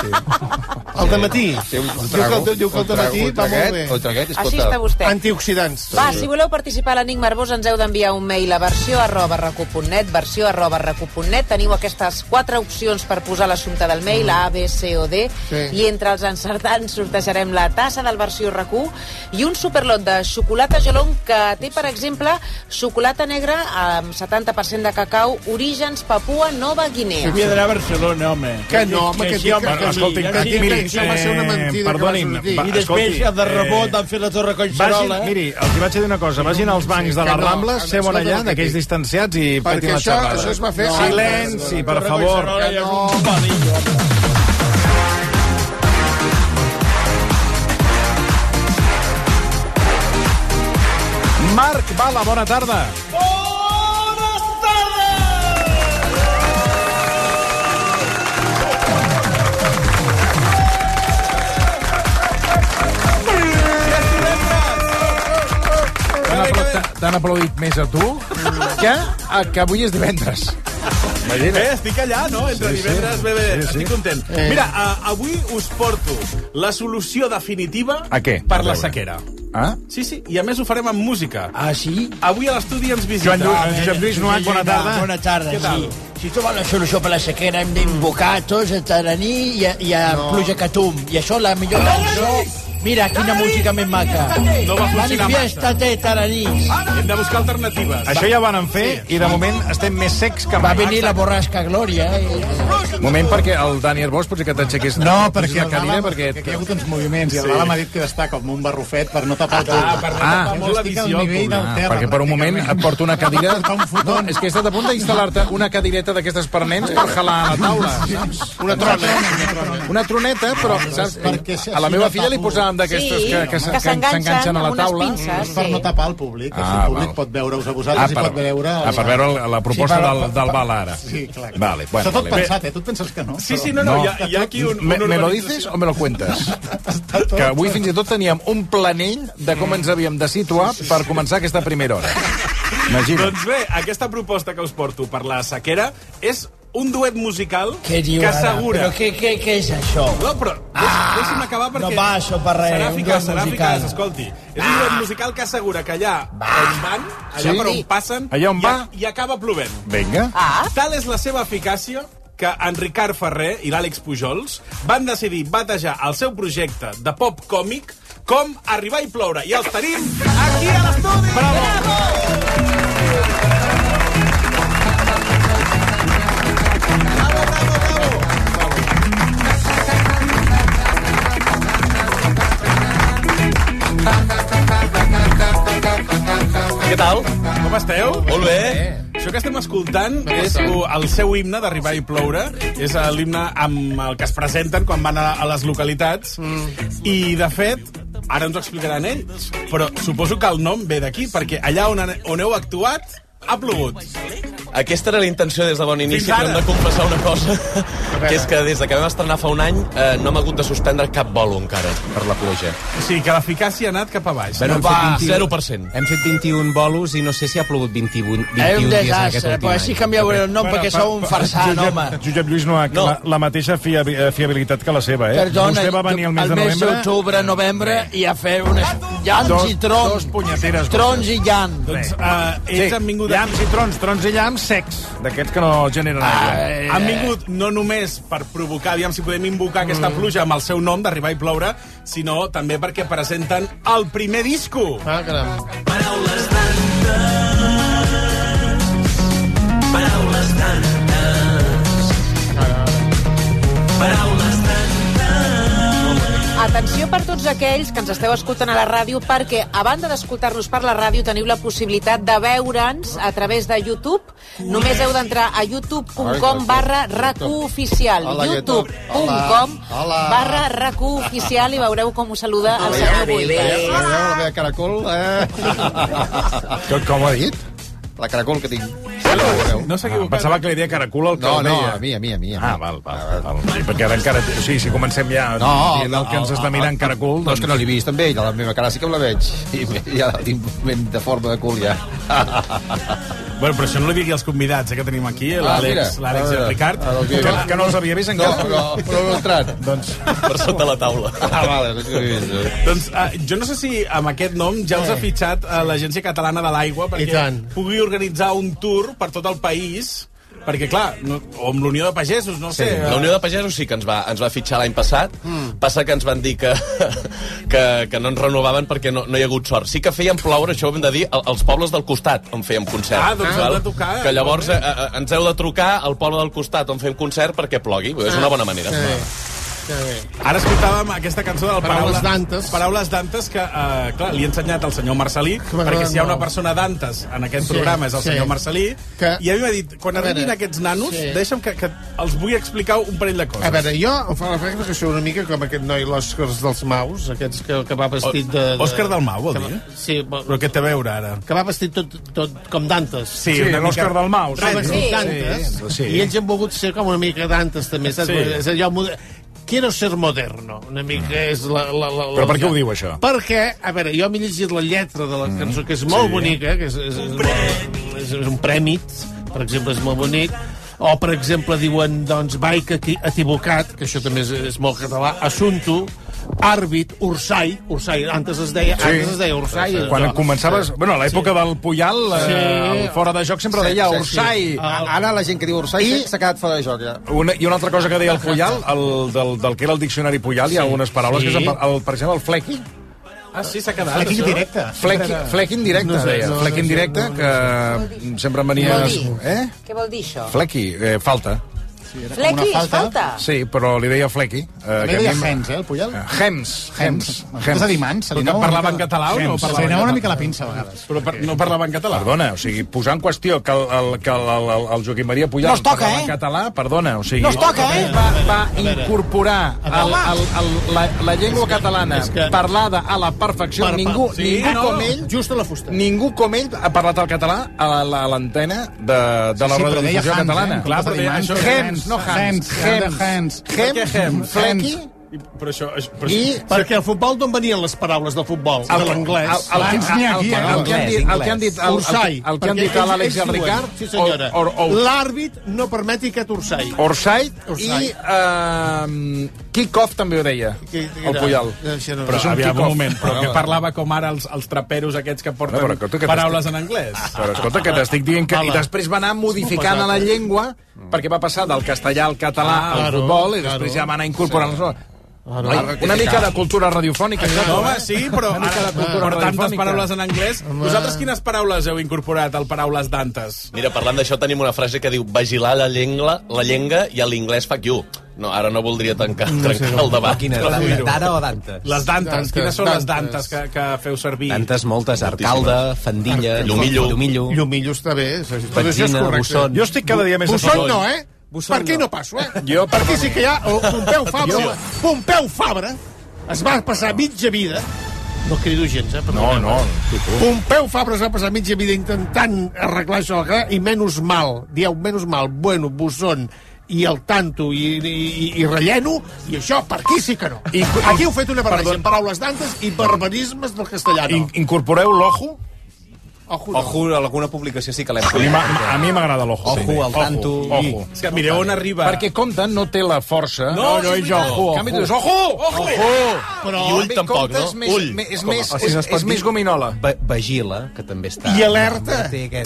Speaker 21: Al dematí. Diu que el dematí va molt bé.
Speaker 18: Així està vostè.
Speaker 21: Antioxidants.
Speaker 18: Va, si voleu participar a l'Enigma Arbós ens heu d'enviar un mail a versió arroba recu punt net, versió arroba recu punt net. Teniu aquestes quatre opcions per posar l'assumpte del mail, A, B, C o D, sí. i entre els encertants sortejarem la tassa del versió R Q i un superlot de xocolata Jolong que té, per exemple, xocolata negra amb setanta per cent de cacau, orígens Papua Nova Guinea.
Speaker 9: Havia d'anar a Barcelona, home.
Speaker 21: Que no, home, que, que, que, que,
Speaker 8: escolti'm,
Speaker 21: que, que,
Speaker 8: miri,
Speaker 21: que va ser una mentida
Speaker 8: perdonin,
Speaker 9: va, I després, escolti, de rebot, van fer la Torre Collserola.
Speaker 8: Vagin, miri, els vaig dir una cosa, vagin als bancs de les Rambles, seuen allà, d'aquells distanciats, i petin la xerrada.
Speaker 21: Això es va fer...
Speaker 8: Silenci, per favor.
Speaker 21: Que no.
Speaker 8: Marc Bala, bona tarda. T'han aplaudit més a tu que, a, que avui és divendres.
Speaker 16: Imagina. Eh, estic allà, no? Entre sí, divendres, sí. bé, bé, sí, sí. Estic content. Eh. Mira, uh, avui us porto la solució definitiva
Speaker 8: a què?
Speaker 16: Per a la sequera.
Speaker 8: Ah?
Speaker 16: Sí, sí, i a més ho farem amb música.
Speaker 9: Ah, sí?
Speaker 16: Avui a l'estudi ens visita...
Speaker 8: Joan Lluís, Josep Lluís Nuat, bona tarda.
Speaker 9: Bona tarda,
Speaker 16: Què tal?
Speaker 9: sí. Si trobar la solució per la sequera hem d'invocar tots a Taraní i a, i a no. Pluja Catum. I això la millor cançó... Mira, quina música més maca.
Speaker 16: No va funcionar
Speaker 9: Manifiesta
Speaker 16: massa.
Speaker 9: Te, Taranís.
Speaker 16: Hem de buscar alternatives.
Speaker 8: Això ja ho van fer sí. i de moment estem més secs que mai.
Speaker 9: Va venir la borrasca Glòria. Eh?
Speaker 8: Moment perquè el Dani Arbós potser que t'aixequis
Speaker 23: no, perquè
Speaker 8: una cadira. Perquè...
Speaker 23: perquè hi ha hagut uns moviments i el Bala m'ha dit que està com un barrufet per no tapar el
Speaker 16: ah, per no tapar ah, molt la visió.
Speaker 23: Ah,
Speaker 8: perquè per un moment et porto una cadira... No, és que he estat a punt d'instal·lar-te una cadireta d'aquestes permanents per jalar a la taula.
Speaker 21: Una troneta.
Speaker 8: Una troneta, però saps? A la meva filla li posàvem d'aquestes que que s'enganxen a la taula.
Speaker 23: Pinces, per no tapar el públic. Ah, si el públic val. pot veure-us a vosaltres ah, per, i pot veure...
Speaker 8: Ah, per veure la, la proposta sí, per, del, del Bala ara.
Speaker 23: Sí, clar.
Speaker 8: Vale, bueno,
Speaker 23: Està tot
Speaker 8: vale.
Speaker 23: pensat, eh? Tu et penses que no?
Speaker 16: Sí, sí, no, no, no. Hi, ha, hi ha aquí un...
Speaker 8: Me, me lo dices o me lo cuentes? Que avui fins i tot teníem un planell de com ens havíem de situar per començar aquesta primera hora. Imagina.
Speaker 16: Doncs bé, aquesta proposta que us porto per la sequera és un duet musical
Speaker 9: que
Speaker 16: assegura...
Speaker 9: Però què, què, què és això?
Speaker 16: No, però ah, deixa'm acabar perquè...
Speaker 9: No passo per res,
Speaker 16: serà
Speaker 9: un
Speaker 16: eficaç,
Speaker 9: duet
Speaker 16: serà
Speaker 9: musical.
Speaker 16: eficaç, escolti. És un duet musical que assegura que allà on van, allà
Speaker 8: sí?
Speaker 16: per on passen,
Speaker 8: allà on
Speaker 16: i,
Speaker 8: va?
Speaker 16: i acaba plovent.
Speaker 8: Vinga.
Speaker 18: Ah.
Speaker 16: Tal és la seva eficàcia que en Ricard Ferrer i l'Àlex Pujols van decidir batejar el seu projecte de pop còmic com Arribar i ploure. I els tenim aquí a l'estudi!
Speaker 8: Bravo!
Speaker 16: Bravo! Què tal? Com esteu?
Speaker 2: Molt bé.
Speaker 16: això que estem escoltant és el seu himne d'Arribar i ploure. És l'himne amb el que es presenten quan van a, a les localitats. Mm. I, de fet, ara ens ho explicaran ells, però suposo que el nom ve d'aquí, perquè allà on, on heu actuat ha plogut.
Speaker 2: Aquesta era la intenció des de bon inici, però hem de confessar una cosa, que és que des que vam estrenar fa un any eh, no hem hagut de suspendre cap bolo encara per la pluja.
Speaker 16: O sigui, que l'eficàcia ha anat cap a baix.
Speaker 2: Bueno, va, zero per cent.
Speaker 3: Hem fet vint-i-un bolos i no sé si ha plogut vint-i-un, vint-i-un dies en aquest últim
Speaker 22: però així canvieu el nom perquè sou un farsant, home.
Speaker 8: Josep Lluís no ha no. La, la mateixa fiabi, fiabilitat que la seva, eh?
Speaker 22: Perdona,
Speaker 8: vostè va venir el mes de novembre...
Speaker 22: El mes d'octubre, novembre, i a fer unes llams dos, i trons.
Speaker 8: Dos punyeteres.
Speaker 22: Trons i llamps.
Speaker 16: Doncs uh, ells sí, han vingut...
Speaker 8: Llams i trons, trons i llams secs, d'aquests que no generen aigua.
Speaker 16: Ah, han vingut no només per provocar, aviam si podem invocar mm. aquesta pluja amb el seu nom d'Arribar i ploure, sinó també perquè presenten el primer disco.
Speaker 21: Ah, caram.
Speaker 6: Paraules tantes, paraules tantes, paraules tantes.
Speaker 18: Atenció per tots aquells que ens esteu escoltant a la ràdio, perquè a banda d'escoltar-nos per la ràdio teniu la possibilitat de veure'ns a través de YouTube. Només heu d'entrar a youtube punt com barra RAC u oficial. youtube punt com barra RAC u oficial i veureu com us saluda el senyor Bull.
Speaker 24: La meva caracol, eh?
Speaker 8: Com ho ha dit?
Speaker 24: La caracol que tinc.
Speaker 16: No s'equivoca.
Speaker 8: Pensava que li deia caracol al que
Speaker 24: no,
Speaker 8: el deia.
Speaker 24: No, a mi, a mi, a mi.
Speaker 8: Ah, val, val. val. Sí, perquè ara encara... O sigui, si comencem ja no, dient el que ens està mirant caracol...
Speaker 24: No, és que no l'he vist amb ell, la meva cara sí que me la veig. I ja tinc un moment de forma de cul, ja.
Speaker 16: Bueno, però això no li digui als convidats, eh, que tenim aquí, l'Àlex ah, i el Ricard.
Speaker 8: Ah, que, que no els havia vist encara.
Speaker 24: No, no, però no he entrat.
Speaker 2: Doncs per sota la taula.
Speaker 24: Ah, vale, no he vist.
Speaker 16: Doncs uh, jo no sé si amb aquest nom ja us ha fitxat uh, l'Agència Catalana de l'Aigua perquè pugui organitzar un tour per tot el país, perquè, clar, no, o amb l'Unió de Pagesos, no sé...
Speaker 2: Sí, la Unió de Pagesos sí que ens va, ens va fitxar l'any passat. Mm. Passa que ens van dir que, que, que no ens renovaven perquè no, no hi ha hagut sort. Sí que feien ploure, això ho hem de dir, als pobles del costat on fèiem concert.
Speaker 16: Ah, doncs heu de tocar.
Speaker 2: Que llavors eh, eh, ens heu de trucar al poble del costat on fem concert perquè plogui. Ah, és una bona manera.
Speaker 21: Sí.
Speaker 16: Ara escoltàvem aquesta cançó del
Speaker 21: Paraules d'Antes.
Speaker 16: Paraules d'Antes, que, uh, clar, li he ensenyat al senyor Marcelí, perquè si hi ha una persona d'Antes en aquest sí, programa és el sí. senyor Marcelí, que... i a mi m'ha dit, quan arribin aquests nanos, sí. deixa'm que, que els vull explicar un parell de coses.
Speaker 21: A veure, jo em fa l'efecte que sou una mica com aquest noi, l'Òscar dels Maus, aquests que, que va vestit de... de...
Speaker 16: Òscar del Mau, vol dir?
Speaker 21: Sí.
Speaker 16: Però què té a veure, ara?
Speaker 21: Que va vestit tot, tot com d'Antes.
Speaker 8: Sí, sí l'Òscar del Mau.
Speaker 21: Va vestit d'Antes, sí. I ells han volgut ser com una mica d'Antes, també, saps? Sí. És allò... Quiero ser moderno, una mica és la... la, la, la
Speaker 8: Però per què ho diu, això?
Speaker 21: Perquè, a veure, jo m'he llegit la lletra de la cançó, que és molt sí. bonica, que és, és, és, molt, és, és un prèmit, per exemple, és molt bonic, o, per exemple, diuen, doncs, Baic equivocat, que això també és, és molt català, Assunto, Àrbit, Ursai, Ursai, antes es deia, sí. antes es deia Ursai.
Speaker 8: Quan començaves, bueno, a l'època sí. del Puyal, sí. eh, fora de joc sempre sí, deia sí, Ursai.
Speaker 24: Sí. Ara la gent que diu Ursai s'ha quedat fora de joc, ja.
Speaker 8: Una, I una altra cosa que deia el Puyal, el, del, del que era el diccionari Puyal, sí. hi ha algunes paraules, sí. que és, el, per exemple, el flequi.
Speaker 16: Ah, sí, s'ha quedat.
Speaker 8: Flecking directe. Flecking directe, no sé, deia. No, Flecking directe, no, no, que sempre em venia...
Speaker 18: Què vol dir? Eh? Què vol dir això?
Speaker 8: Flequi, eh, falta.
Speaker 18: Flequi és falta?
Speaker 8: Sí, però li deia flequi.
Speaker 23: Uh, li deia Hems, eh, el Puyal?
Speaker 8: Hems. Hems.
Speaker 23: És a dir, mans.
Speaker 16: Però que parlava en català o no?
Speaker 23: Se li anava una mica la pinça, a vegades.
Speaker 16: Però per, no parlava en català?
Speaker 8: Perdona, o sigui, posar en qüestió que el, el, que el, el, el Joaquim Maria Puyal
Speaker 22: no toca,
Speaker 8: parlava
Speaker 22: eh?
Speaker 8: en català, perdona, o sigui...
Speaker 22: No es toca, eh?
Speaker 8: Va, va incorporar el, el, el, la, la llengua catalana que... parlada a la perfecció. Per, ningú, sí, ningú no, com ell...
Speaker 21: Just a la fusta.
Speaker 8: Ningú com ell ha parlat el català a l'antena de, de la sí, radiodifusió catalana.
Speaker 23: Eh? Clar, però deia això...
Speaker 8: Hems, no Hans.
Speaker 23: Hems.
Speaker 8: Hems. Flequi.
Speaker 16: Però això, però
Speaker 21: I això... perquè al futbol d'on venien les paraules del futbol? De l'anglès.
Speaker 23: El, el, el, el, el,
Speaker 8: el, el que han dit
Speaker 21: Ursai.
Speaker 8: El que han dit a l'Àlex i al Ricard.
Speaker 21: Sí, senyora. L'àrbit no permeti aquest Ursai.
Speaker 8: Ursai i Kikov també ho deia, el Puyal.
Speaker 16: Però aviam un moment, però que parlava com ara els, els traperos aquests que porten paraules en anglès.
Speaker 8: Però escolta, que t'estic dient que... I després va anar modificant a la llengua perquè va passar del castellà al català al futbol i després ja va anar incorporant les... Ah, no, una mica de cultura radiofònica.
Speaker 16: No, home, sí, però ara per tantes paraules en anglès. Vosaltres quines paraules heu incorporat al Paraules d'Antes?
Speaker 2: Mira, parlant d'això tenim una frase que diu vigilar la llengua, la llengua i a l'inglès fuck you. No, ara no voldria tancar, no sé, trencar el debat.
Speaker 3: Quina, Dara o Dantes?
Speaker 16: Les Dantes. Quines són les Dantes que, que feu servir?
Speaker 3: Dantes moltes, Arcalde, Fandilla,
Speaker 2: Llumillo.
Speaker 3: Llumillo.
Speaker 21: Llumillo està bé.
Speaker 3: Petxina, Busson.
Speaker 8: Jo estic cada dia més...
Speaker 21: Busson no, eh? Per aquí no passo, eh?
Speaker 8: Jo,
Speaker 21: per aquí sí que hi ha el Pompeu Fabra.
Speaker 8: Jo...
Speaker 21: Pompeu Fabra es va passar mitja vida... No crido gens, eh?
Speaker 8: No, no.
Speaker 21: Pompeu Fabra es va passar mitja vida intentant arreglar això, i menys mal, dieu, menys mal, bueno, Busson, i el tanto i, i, i relleno, i això per aquí sí que no. I, aquí heu fet una barreja en paraules d'antes i barbarismes del castellà.
Speaker 8: In, incorporeu l'ojo?
Speaker 21: Ojo,
Speaker 3: no. Ojo, alguna publicació sí que l'hem
Speaker 8: fet. A mi m'agrada l'ojo.
Speaker 3: Ojo, sí. El tanto...
Speaker 8: Ojo.
Speaker 16: És que mireu on arriba...
Speaker 8: Perquè Compte no té la força...
Speaker 16: No, no, és ojo.
Speaker 8: En canvi, tu dius, ojo! Ojo!
Speaker 2: Però... I ull tampoc, no?
Speaker 8: Ull. És més gominola.
Speaker 3: Vagila, que també està...
Speaker 21: I alerta.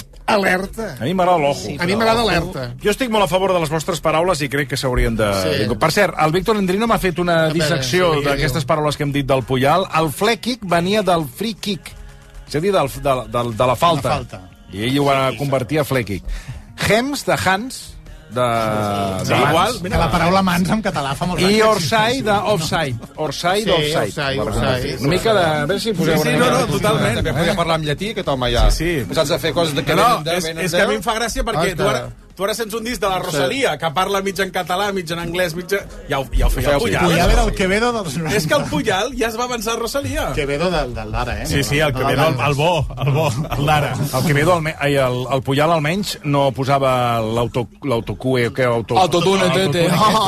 Speaker 21: Alerta.
Speaker 8: A mi m'agrada l'ojo.
Speaker 21: A mi m'agrada alerta.
Speaker 8: Jo estic molt a favor de les vostres paraules i crec que s'haurien de... Per cert, el Víctor Endrino m'ha fet una dissecció d'aquestes paraules que hem dit del Puyal. El flèquic venia del free kick. És a dir, del, de, de, de la falta. falta. I ell ho va convertir a flèquic. Hems, de Hans, de...
Speaker 21: Sí, igual.
Speaker 23: Que la paraula mans en català fa molt...
Speaker 8: I Orsay, d'offside. Orsay, d'offside.
Speaker 21: Sí, Orsay.
Speaker 8: Una mica de... A veure si poseu
Speaker 16: sí, sí, no, no, totalment.
Speaker 24: També podia parlar en llatí, aquest home ja.
Speaker 16: Sí, sí.
Speaker 24: Saps de fer coses de que
Speaker 16: no,
Speaker 24: venen de...
Speaker 16: És, és que a mi em fa gràcia perquè tu ara... Tu ara sents un disc de la Rosalia, que parla mig en català, mig en anglès, mig en... Ja ho, ja ho feia el Puyal.
Speaker 23: El Puyal era el Quevedo dels noranta.
Speaker 16: És que el Puyal ja es va avançar a Rosalia.
Speaker 23: Quevedo del, del Lara, eh?
Speaker 16: Sí, sí, el Quevedo, el, el bo, el bo, el Lara.
Speaker 8: El Quevedo, el, el, el Puyal almenys, no posava l'autocue, que auto...
Speaker 24: Autotune, tete.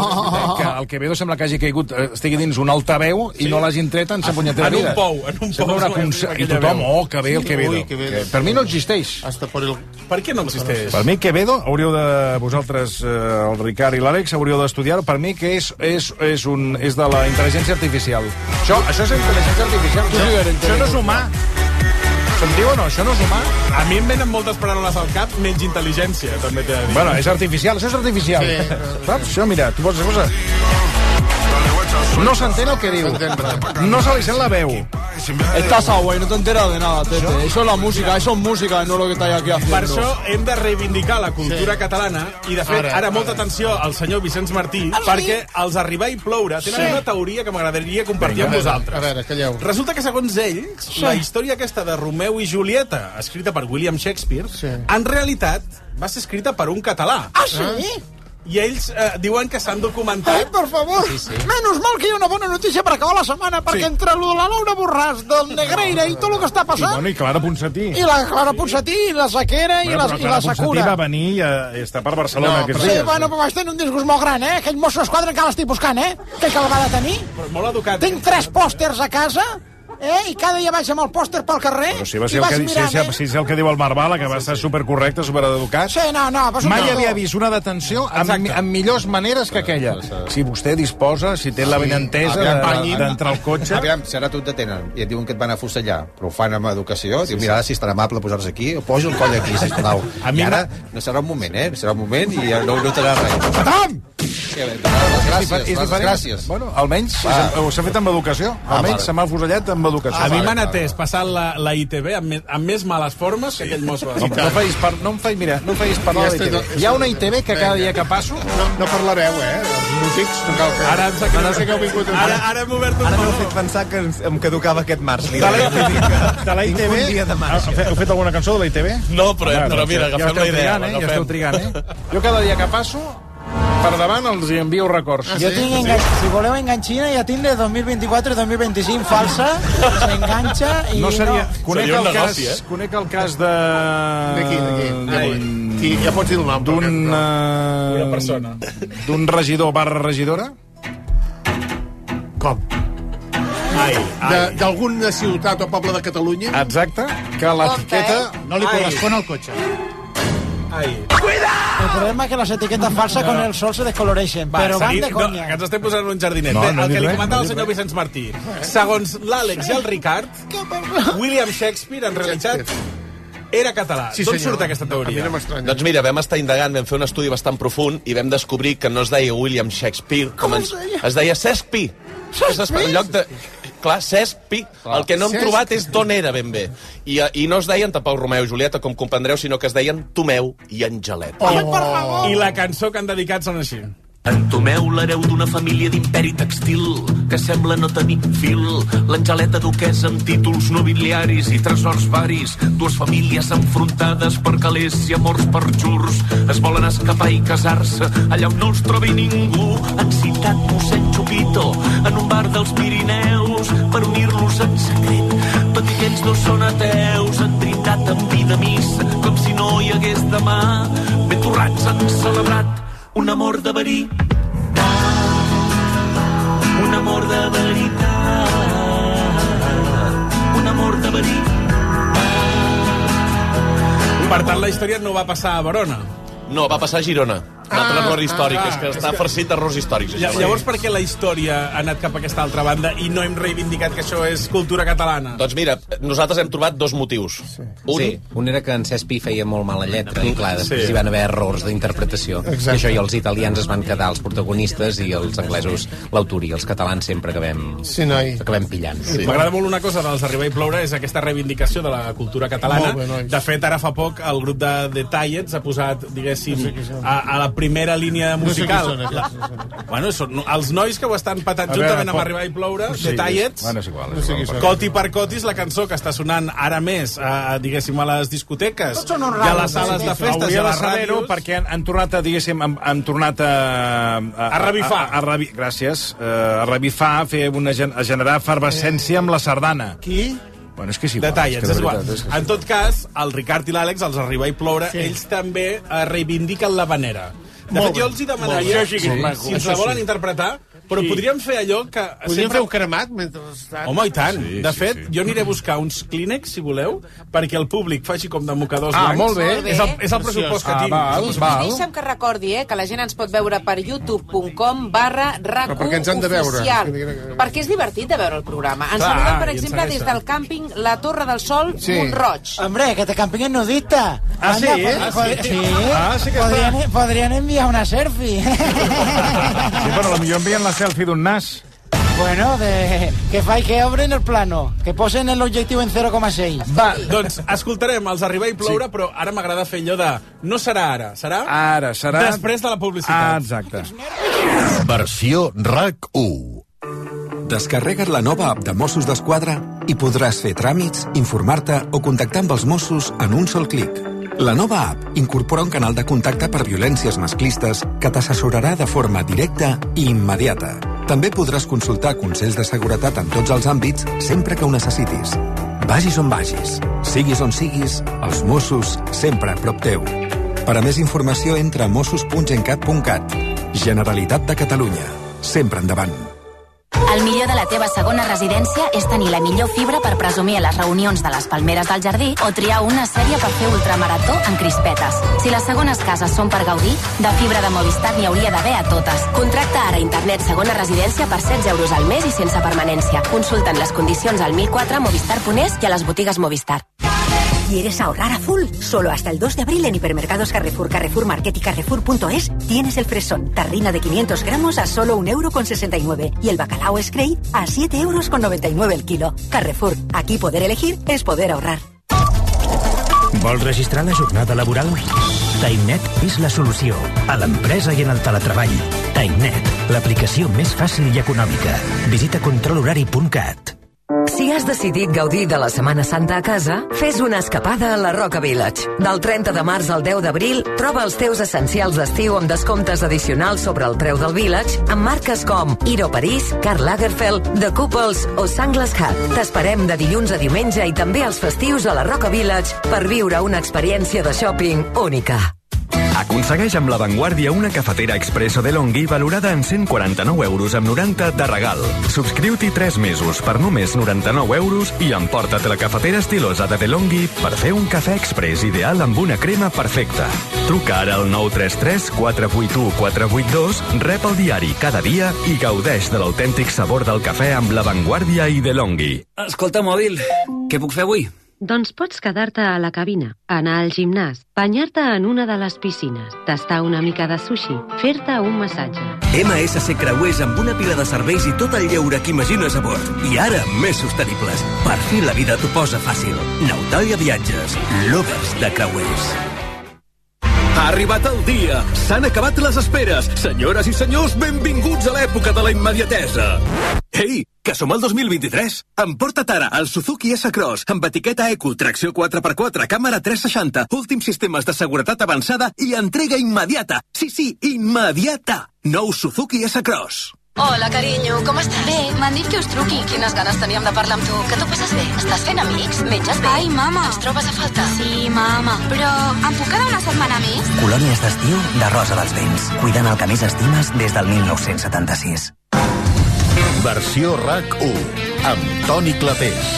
Speaker 8: Que el Quevedo sembla que hagi caigut, estigui dins un altaveu i no l'hagin tret en sa punyetera vida.
Speaker 16: En un pou, en un pou.
Speaker 8: Una... I tothom, oh, que bé el Quevedo. Per mi no existeix.
Speaker 16: Per què no existeix?
Speaker 8: Per mi Quevedo, hauríeu de vosaltres el Ricard i l'Àlex hauríeu d'estudiar-ho, per mi que és, és, és, un, és de la intel·ligència artificial. Això, això és intel·ligència artificial. Això, això no és humà. Se'm diu o no? Això no és humà?
Speaker 16: A mi em venen moltes paraules al cap, menys intel·ligència, també t'he de dir.
Speaker 8: Bueno, és artificial, això és artificial. Sí. Saps? Això, mira, tu pots cosa... No s'entén el que diu. No se li sent la veu.
Speaker 24: Estás agua y no te enteras de nada, tete. Eso es la música, eso es música, no lo que estáis aquí haciendo.
Speaker 16: Per això hem de reivindicar la cultura sí. catalana i, de fet, ara, ara molta atenció al senyor Vicenç Martí, ah, perquè sí? els Arribar i Ploure tenen sí. una teoria que m'agradaria compartir amb vosaltres.
Speaker 21: A veure, calleu.
Speaker 16: Resulta que, segons ells, sí. la història aquesta de Romeu i Julieta, escrita per William Shakespeare, sí. en realitat va ser escrita per un català.
Speaker 22: Ah, sí?
Speaker 16: I ells eh, diuen que s'han documentat...
Speaker 22: Ai, per favor, sí, sí. Menos mal que hi ha una bona notícia per acabar la setmana, perquè sí. entre lo de la Laura Borràs, del Negreira i tot el que està passant...
Speaker 8: I, bueno, i Clara Ponsatí.
Speaker 22: I la Clara Ponsatí, i la Sequera,
Speaker 8: bueno,
Speaker 22: i, la, i la Sakura.
Speaker 8: Ponsatí va venir i, i està per Barcelona no, aquests
Speaker 22: sí,
Speaker 8: dies.
Speaker 22: Bueno, però vaig tenir un disgust molt gran, eh? Aquell mosso d'esquadra encara l'estic buscant, eh? Que que el va detenir.
Speaker 16: Però molt educat.
Speaker 22: Tinc tres pòsters a casa... Eh? I cada dia vaig amb el pòster pel carrer.
Speaker 8: Però si va ser el que, mirant, si, si, si és el que diu el Marvala, que va estar supercorrecte, supereducat.
Speaker 22: Sí, no, no.
Speaker 8: Mai havia vist una detenció amb, amb millors maneres que aquella. Si vostè disposa, si té la benentesa d'entrar al cotxe...
Speaker 24: Aviam, si ara tu et detenen i et diuen que et van a fusellar, però ho fan amb educació, sí, diu, mira, si és tan amable posar-se aquí, posa el coll aquí, sisplau. I ara no serà un moment, eh? Serà un moment i no, no serà res. Patam! Les gràcies, les gràcies.
Speaker 8: Bueno, almenys s'ha fet amb educació. Almenys se m'ha fusellat amb educació.
Speaker 16: A mi m'han atès passant la, la I T V amb, me, amb més males formes sí. que aquell mosso.
Speaker 8: No, no, facis par, no em facis, mira, no em facis parlar ja de la I T V. Hi ha una I T V que cada dia que passo...
Speaker 21: No, no parlareu, eh? Els músics no cal que...
Speaker 16: Ara em sap que no sé que heu vingut. Ara, ara hem obert un
Speaker 3: Ara m'heu fet pensar que em caducava aquest març.
Speaker 8: De la I T V... Heu fet alguna cançó de la I T V?
Speaker 2: No, però, però mira, agafem la idea.
Speaker 8: Ja esteu trigant, eh? Jo cada dia que passo... Per davant els hi envio records.
Speaker 22: Ah, sí? Jo tinc engan... Si voleu enganxina, ja tinc de dos mil vint-i-quatre i dos mil vint-i-cinc falsa, s'enganxa i...
Speaker 8: No seria...
Speaker 22: No.
Speaker 8: Conec,
Speaker 2: seria
Speaker 8: el
Speaker 2: negoci,
Speaker 8: cas,
Speaker 2: eh?
Speaker 8: conec el cas de...
Speaker 21: D'aquí, d'aquí. Ja pots dir el nom.
Speaker 8: D'un...
Speaker 21: No.
Speaker 8: Uh...
Speaker 16: Una persona.
Speaker 8: D'un regidor barra regidora?
Speaker 21: Com?
Speaker 16: Ai, ai.
Speaker 21: D'alguna ciutat o poble de Catalunya?
Speaker 8: Exacte, que l'etiqueta...
Speaker 23: No li correspon al cotxe.
Speaker 16: Ai.
Speaker 22: El problema és que les etiquetes falses con el sol se descoloreixen,
Speaker 16: Va,
Speaker 22: però van de
Speaker 16: no,
Speaker 22: conya.
Speaker 16: que ens estem posant en un jardinet.
Speaker 8: No,
Speaker 16: Bé,
Speaker 8: no
Speaker 16: el que li
Speaker 8: res,
Speaker 16: comentava
Speaker 8: no
Speaker 16: el senyor
Speaker 8: res.
Speaker 16: Vicenç Martí. Segons l'Àlex i el Ricard, William Shakespeare, en realitat, era català.
Speaker 21: Sí,
Speaker 16: D'on
Speaker 21: senyor.
Speaker 16: surt aquesta teoria?
Speaker 21: No
Speaker 2: doncs mira, vam estar indagant, vam fer un estudi bastant profund i vam descobrir que no es deia William Shakespeare, com, com es deia? Es deia Shakespeare. En lloc de... Clar, Cespi. El que no hem trobat és d'on era ben bé. I, I no es deien tampoc Romeu i Julieta, com comprendreu, sinó que es deien Tomeu i Angelet.
Speaker 16: Oh. I, I la cançó que han dedicat són així.
Speaker 6: Entomeu l'hereu d'una família d'imperi textil que sembla no tenir fil. L'Angeleta duquesa amb títols nobiliaris i tresors varis. Dues famílies enfrontades per calés i amors per jurs. Es volen escapar i casar-se allà on no els trobi ningú. Han citat mossèn Chupito en un bar dels Pirineus per unir-los en secret, tot i que ells dos són ateus. Han brindat amb vida missa com si no hi hagués demà. Ben torrats han celebrat un amor de veritat, un amor de veritat, un amor de veritat.
Speaker 16: Per tant, la història no va passar a Verona.
Speaker 2: No, va passar a Girona. Un altre
Speaker 16: Ah,
Speaker 2: error històric,
Speaker 16: ah,
Speaker 2: és que
Speaker 16: és
Speaker 2: està
Speaker 16: que-
Speaker 2: farcit d'errors històrics.
Speaker 16: Lla-
Speaker 2: això.
Speaker 16: Llavors, per què la història ha anat cap a aquesta altra banda i no hem reivindicat que això és cultura catalana?
Speaker 2: Doncs mira, nosaltres hem trobat dos motius. Un,
Speaker 3: Sí, un era que en Cesc Pi feia molt mala lletra i clar, després
Speaker 2: Sí.
Speaker 3: hi van haver errors d'interpretació. I
Speaker 2: Exacte.
Speaker 3: això, i els italians es van quedar els protagonistes i els anglesos l'autoria. Els catalans sempre acabem,
Speaker 21: sí, noi.
Speaker 3: acabem pillant.
Speaker 16: Sí. M'agrada molt una cosa dels Arribar i Ploure, és aquesta reivindicació de la cultura catalana.
Speaker 21: Molt bé, nois.
Speaker 16: De fet, ara fa poc el grup de The Tallets ha posat, diguéssim, a, a la primera línia
Speaker 21: No sé qui
Speaker 16: musical.
Speaker 21: són, aquests,
Speaker 16: La- Bueno, són els nois que ho estan patant
Speaker 8: A veure,
Speaker 16: juntament amb
Speaker 8: pot-
Speaker 16: Arribar i Ploure,
Speaker 8: Sí.
Speaker 16: The Tallets.
Speaker 8: Bueno, és igual, és
Speaker 21: No sé
Speaker 8: igual.
Speaker 21: qui són.
Speaker 16: Coti per cotis, la cançó que està sonant ara més, a, diguéssim, a les discoteques
Speaker 21: Tots són uns
Speaker 16: i a
Speaker 21: raros,
Speaker 16: les sales de festes i
Speaker 8: Hauria
Speaker 16: a
Speaker 8: de
Speaker 16: les
Speaker 8: saber-ho
Speaker 16: ràdios.
Speaker 8: perquè han, han tornat a, diguéssim, han, han tornat a... A,
Speaker 16: A revifar.
Speaker 8: A, a, a revi, gràcies. Uh, a revifar, a fer una, gen- a generar efervescència amb la sardana.
Speaker 21: Qui?
Speaker 8: Bueno, és que és igual.
Speaker 16: Detallets,
Speaker 8: és, que
Speaker 16: és
Speaker 8: de
Speaker 16: igual.
Speaker 8: veritat, és que
Speaker 16: En tot cas, el Ricard i l'Àlex, els Arribar i Ploure,
Speaker 21: Sí.
Speaker 16: ells també eh, reivindiquen la vanera. De
Speaker 21: Molt
Speaker 16: fet, jo
Speaker 21: bé.
Speaker 16: els hi demanaria,
Speaker 21: Molt bé. Això sí que és maco,
Speaker 16: si ens
Speaker 21: això
Speaker 16: la volen
Speaker 21: sí.
Speaker 16: interpretar, però
Speaker 21: Sí.
Speaker 16: podríem fer allò que...
Speaker 21: Podríem fer un cremat mentrestant?
Speaker 16: Home, i tant.
Speaker 21: Sí,
Speaker 16: de
Speaker 21: sí,
Speaker 16: fet,
Speaker 21: sí.
Speaker 16: jo aniré a buscar uns clínex, si voleu, perquè el públic faci com de mocadors
Speaker 21: Ah,
Speaker 16: blancs.
Speaker 21: molt bé.
Speaker 18: Molt bé.
Speaker 16: És el, és el pressupost que
Speaker 21: Ah,
Speaker 16: tinc.
Speaker 21: val,
Speaker 16: És el
Speaker 21: val.
Speaker 18: I deixa'm que recordi, eh, que la gent ens pot veure per youtube punt com barra rac u
Speaker 21: Però per què ens han de veure?
Speaker 18: oficial.
Speaker 21: Que- que- que-
Speaker 18: Perquè és divertit de veure el programa. Ens
Speaker 21: Clar,
Speaker 18: saludem, per
Speaker 21: i ens
Speaker 18: exemple, des
Speaker 21: segueixen.
Speaker 18: del càmping La Torre del Sol,
Speaker 21: Sí.
Speaker 18: Montroig.
Speaker 1: Hombre, que este camping es nudista.
Speaker 21: Ah, sí?
Speaker 1: pod-
Speaker 21: Ah,
Speaker 1: pod-
Speaker 21: sí?
Speaker 1: sí.
Speaker 21: Ah, sí que
Speaker 1: podrían,
Speaker 21: està.
Speaker 1: podrían enviar una selfie.
Speaker 8: Sí, però potser envien la selfie d'un nas.
Speaker 1: Bueno, de, que fai que obren el plano, que posen el objectiu en cero coma seis.
Speaker 16: Va, doncs escoltarem els Arribar i Ploure, sí. Però ara m'agrada fer allò de... No serà ara, serà...
Speaker 8: Ara, serà...
Speaker 16: Després de la publicitat.
Speaker 8: Ah, exacte.
Speaker 13: Versió RAC u.
Speaker 4: Descarrega't la nova app de Mossos d'Esquadra i podràs fer tràmits, informar-te o contactar amb els Mossos en un sol clic. La nova app incorpora un canal de contacte per violències masclistes que t'assessorarà de forma directa i immediata. També podràs consultar consells de seguretat en tots els àmbits sempre que ho necessitis. Vagis on vagis, siguis on siguis, els Mossos sempre a prop teu. Per a més informació entra a mossos punt gencat punt cat. Generalitat de Catalunya. Sempre endavant.
Speaker 7: El millor de la teva segona residència és tenir la millor fibra per presumir a les reunions de les palmeres del jardí o triar una sèrie per fer ultramarató en crispetes. Si les segones cases són per gaudir, de fibra de Movistar n'hi hauria d'haver a totes. Contracta ara internet segona residència per setze euros al mes i sense permanència. Consulta'n les condicions al mil quatre Movistar punt es i a les botigues Movistar.
Speaker 11: ¿Quieres ahorrar a full? Solo hasta el dos de abril en hipermercados Carrefour, Carrefour Market y Carrefour punto es tienes el fresón, tarrina de quinientos gramos a solo un euro con sesenta y nueve y el bacalao Scrape a siete euros con noventa y nueve el kilo. Carrefour, aquí poder elegir es poder ahorrar.
Speaker 25: Vols registrar la jornada laboral? TimeNet és la solució a l'empresa i en el teletreball. TimeNet, l'aplicació més fàcil i econòmica. Visita control horari punt cat.
Speaker 26: Si has decidit gaudir de la Setmana Santa a casa, fes una escapada a la Roca Village. Del trenta de març al deu d'abril, troba els teus essencials d'estiu amb descomptes addicionals sobre el preu del Village amb marques com Hero París, Karl Lagerfeld, The Couples o Sunglass Hut. T'esperem de dilluns a diumenge i també als festius a la Roca Village per viure una experiència de shopping única.
Speaker 27: Aconsegueix amb La Vanguardia una cafetera expresso DeLonghi valorada en cent quaranta-nou euros amb noranta de regal. Subscriu-t'hi tres mesos per només noranta-nou euros i emporta't la cafetera estilosa de DeLonghi per fer un cafè express ideal amb una crema perfecta. Truca ara al nou tres tres quatre vuit u quatre vuit dos, rep el diari cada dia i gaudeix de l'autèntic sabor del cafè amb La Vanguardia i DeLonghi.
Speaker 28: Escolta, mòbil, què puc fer avui?
Speaker 29: Doncs pots quedar-te a la cabina, anar al gimnàs, banyar-te en una de les piscines, tastar una mica de sushi, fer-te un massatge.
Speaker 30: M S C Creuers amb una pila de serveis i tot el lleure que imagines a bord. I ara més sostenibles. Per fi la vida t'ho posa fàcil. Nautalia Viatges, lovers de creuers. Ha arribat el dia. S'han acabat les esperes. Senyores i senyors, benvinguts a l'època de la immediatesa. Ei, que som al dos mil vint-i-tres. Emporta't ara el Suzuki S-Cross amb etiqueta Eco, tracció quatre per quatre, càmera tres seixanta, últims sistemes de seguretat avançada i entrega immediata. Sí, sí, immediata. Nou Suzuki S-Cross.
Speaker 5: Hola, carinyo, com estàs? Bé, m'han dit que us truqui. Quines ganes teníem de parlar amb tu. Que t'ho passes bé? Estàs fent amics? Menges bé?
Speaker 9: Ai, mama.
Speaker 5: Ens trobes a faltar?
Speaker 9: Sí, mama. Però em puc quedar una setmana més?
Speaker 10: Colònies d'estiu de Rosa dels Vents. Cuidant el que més estimes des del mil nou-cents setanta-sis.
Speaker 13: Versió R A C u, amb Toni Clapés.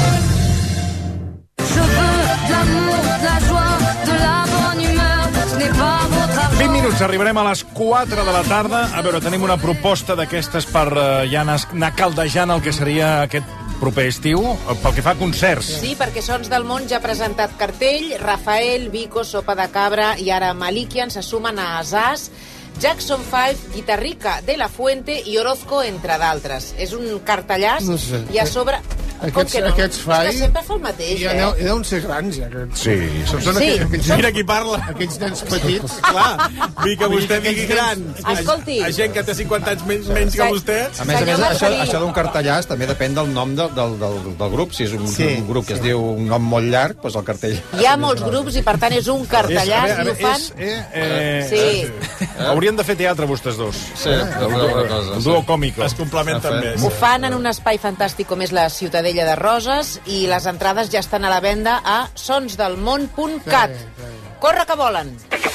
Speaker 8: vint minuts, arribarem a les quatre de la tarda. A veure, tenim una proposta d'aquestes per uh, ja anar, anar caldejant el que seria aquest proper estiu, pel que fa a concerts.
Speaker 18: Sí, perquè Sons del Món ja ha presentat cartell, Rafael, Vico, Sopa de Cabra i ara Malikian se sumen a Asas, Jackson five, Guitarrica, De La Fuente i Orozco, entre d'altres. És un cartellàs no sé. I a sobre...
Speaker 21: Aquests,
Speaker 18: no?
Speaker 21: aquests fai...
Speaker 18: És que sempre fa el mateix,
Speaker 21: ja
Speaker 18: eh?
Speaker 21: I deuen ser grans, ja. Aquests.
Speaker 8: Sí.
Speaker 21: Són, són
Speaker 18: sí.
Speaker 21: Aquells, aquells,
Speaker 16: Mira qui parla.
Speaker 21: Aquells nens petits.
Speaker 16: Clar, vi que vostè digui gran.
Speaker 18: Escolti.
Speaker 16: A gent que té cinquanta anys menys, menys que vostè.
Speaker 3: A més a més, això, això d'un cartellàs també depèn del nom de, del, del, del grup. Si és un, sí, un grup que sí. es diu un nom molt llarg, doncs el cartell...
Speaker 18: Hi ha molts grups i, per tant, és un cartellàs i ho fan...
Speaker 8: És, eh, eh,
Speaker 18: sí.
Speaker 8: Eh? Haurien de fer teatre, vostès dos.
Speaker 3: Sí, eh? el, el,
Speaker 8: el duo còmico.
Speaker 16: Es complementen més.
Speaker 18: Ho fan en un espai fantàstic com és la Ciutadella de Roses i les entrades ja estan a la venda a sonsdelmón punt cat. Corre que volen!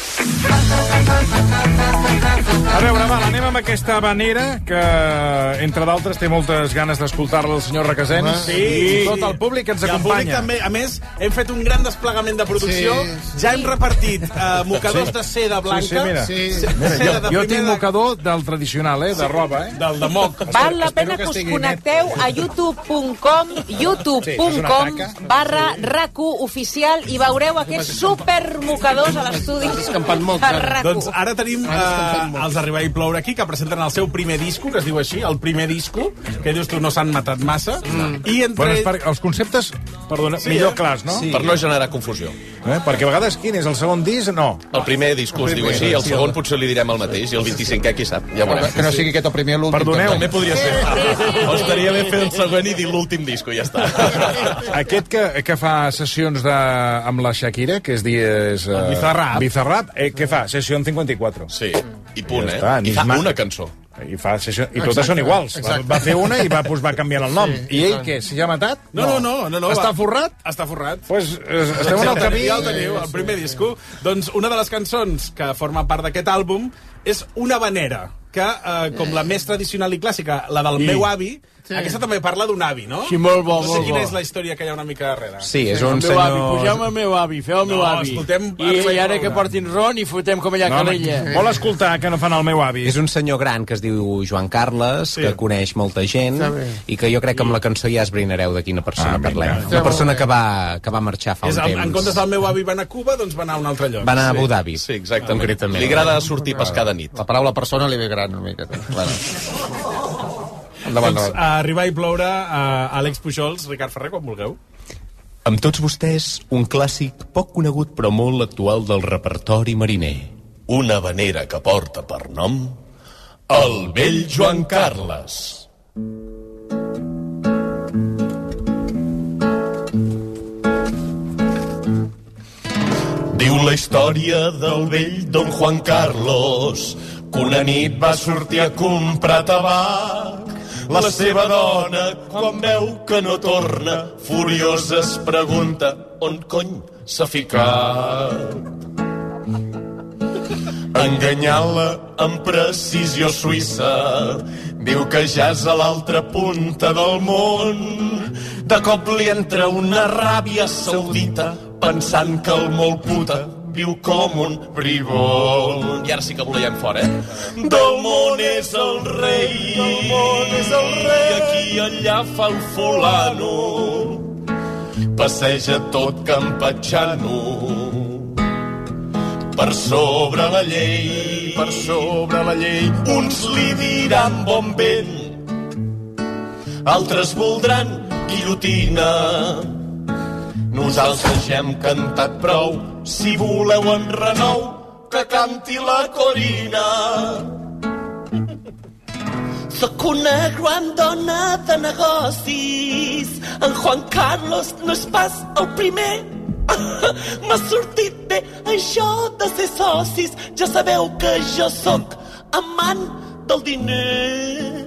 Speaker 8: A veure, va, anem amb aquesta habanera que, entre d'altres, té moltes ganes d'escoltar-la el senyor Requesens
Speaker 16: sí,
Speaker 8: i tot el públic que ens
Speaker 16: I el
Speaker 8: acompanya.
Speaker 16: públic també. A més, hem fet un gran desplegament de producció.
Speaker 21: Sí, sí.
Speaker 16: Ja hem repartit uh, mocadors sí. de seda blanca.
Speaker 8: Sí, sí, mira.
Speaker 21: Sí.
Speaker 8: mira jo, jo tinc mocador del tradicional, eh, de roba, eh?
Speaker 16: Del de moc.
Speaker 18: Val la pena que us connecteu a youtube punt com youtube punt com barra racu oficial i veureu aquests supermocadors a l'estudi de racu.
Speaker 16: Doncs ara tenim uh, els Arribar i Ploure aquí, que presenten el seu primer disco, que es diu així, el primer disco, que dius tu no s'han matat massa. Mm. I entre...
Speaker 8: Bueno, per, els conceptes, perdona, sí, millor eh? clars, no?
Speaker 2: Sí. Per no generar confusió.
Speaker 8: Eh? Perquè a vegades quin és el segon disc? No.
Speaker 2: El primer disco es diu així, i el segon potser li direm el mateix, i el vint-i-cinquè qui sap. Ja veurem.
Speaker 3: Que no sigui aquest el primer o l'últim.
Speaker 8: Perdoneu.
Speaker 2: També podria ser. O estaria bé fer el segon i dir l'últim disco, i ja està.
Speaker 8: Aquest que, que fa sessions de, amb la Shakira, que es dius... Uh,
Speaker 16: Bizarrap.
Speaker 8: Bizarrap, eh, què fa? Sessió cinquanta-quatre.
Speaker 2: Sí, i punt,
Speaker 8: ja
Speaker 2: eh?
Speaker 8: està,
Speaker 2: I fa
Speaker 8: ma...
Speaker 2: una cançó.
Speaker 8: I, fa sessió... I totes són iguals. Va, va fer una i va, pues, va canviant el nom. Sí, I ell què? S'hi ha matat?
Speaker 16: No, no, no. no, no
Speaker 8: Està
Speaker 16: va.
Speaker 8: forrat?
Speaker 16: Està forrat.
Speaker 8: Pues, eh, estem en el camí...
Speaker 16: Ja el teniu, el primer disco. Doncs una de les cançons que forma part d'aquest àlbum és una habanera, que, eh, com la més tradicional i clàssica, la del I... meu avi, sí. Aquesta també parla d'un avi, no?
Speaker 1: Sí, molt bo,
Speaker 16: no sé
Speaker 1: molt
Speaker 16: quina
Speaker 1: bo.
Speaker 16: és la història que hi ha una mica darrere.
Speaker 3: Sí, és un
Speaker 1: el meu
Speaker 3: senyor...
Speaker 1: avi, pugem el meu avi, feu el meu
Speaker 16: No,
Speaker 1: avi.
Speaker 16: escoltem
Speaker 1: I, i ara que portin ron i fotem com allà
Speaker 8: No,
Speaker 1: calella.
Speaker 8: vol escoltar que no fan el meu avi.
Speaker 3: És un senyor gran que es diu Joan Carles,
Speaker 16: Sí.
Speaker 3: que coneix molta gent, i que jo crec que amb la cançó ja esbrinareu de quina persona
Speaker 8: Ah,
Speaker 3: parlem.
Speaker 8: vinga.
Speaker 3: Una persona que va, que va marxar fa
Speaker 16: És,
Speaker 3: un
Speaker 16: el, en
Speaker 3: temps.
Speaker 16: comptes del meu avi va anar a Cuba, doncs va anar a un altre lloc.
Speaker 3: Va anar a Abu Dhabi.
Speaker 2: Sí, exactament.
Speaker 3: Concretament.
Speaker 2: Li agrada sortir a pescar de nit.
Speaker 3: La paraula persona li ve gran una mica. Bueno. Endavant,
Speaker 16: Doncs
Speaker 3: endavant.
Speaker 16: a Arribar i Ploure, a Àlex Pujols, Ricard Ferrer, quan vulgueu.
Speaker 27: Amb tots vostès, un clàssic poc conegut però molt actual del repertori mariner.
Speaker 2: Una habanera que porta per nom el vell Joan Carles. Diu la història del vell Don Juan Carlos, que una nit va sortir a comprar tabac. La seva dona, quan veu que no torna, furiosa es pregunta on cony s'ha ficat. Enganyant-la amb precisió suïssa, diu que ja és a l'altra punta del món. De cop li entra una ràbia saudita, pensant que el molt puta viu com un bribón. I ara sí que volem fora, eh? Del món és el rei, del món és el rei, i aquí i allà fa el fulano, passeja tot campatxano. Per sobre la llei, per sobre la llei, uns li diran bon vent, altres voldran guillotina. Nosaltres ja hem cantat prou, si voleu en renou, que canti la Corina. Soc una gran dona de negocis. En Juan Carlos no és pas el primer. M'ha sortit bé això de ser socis. Ja sabeu que jo sóc amant del diner.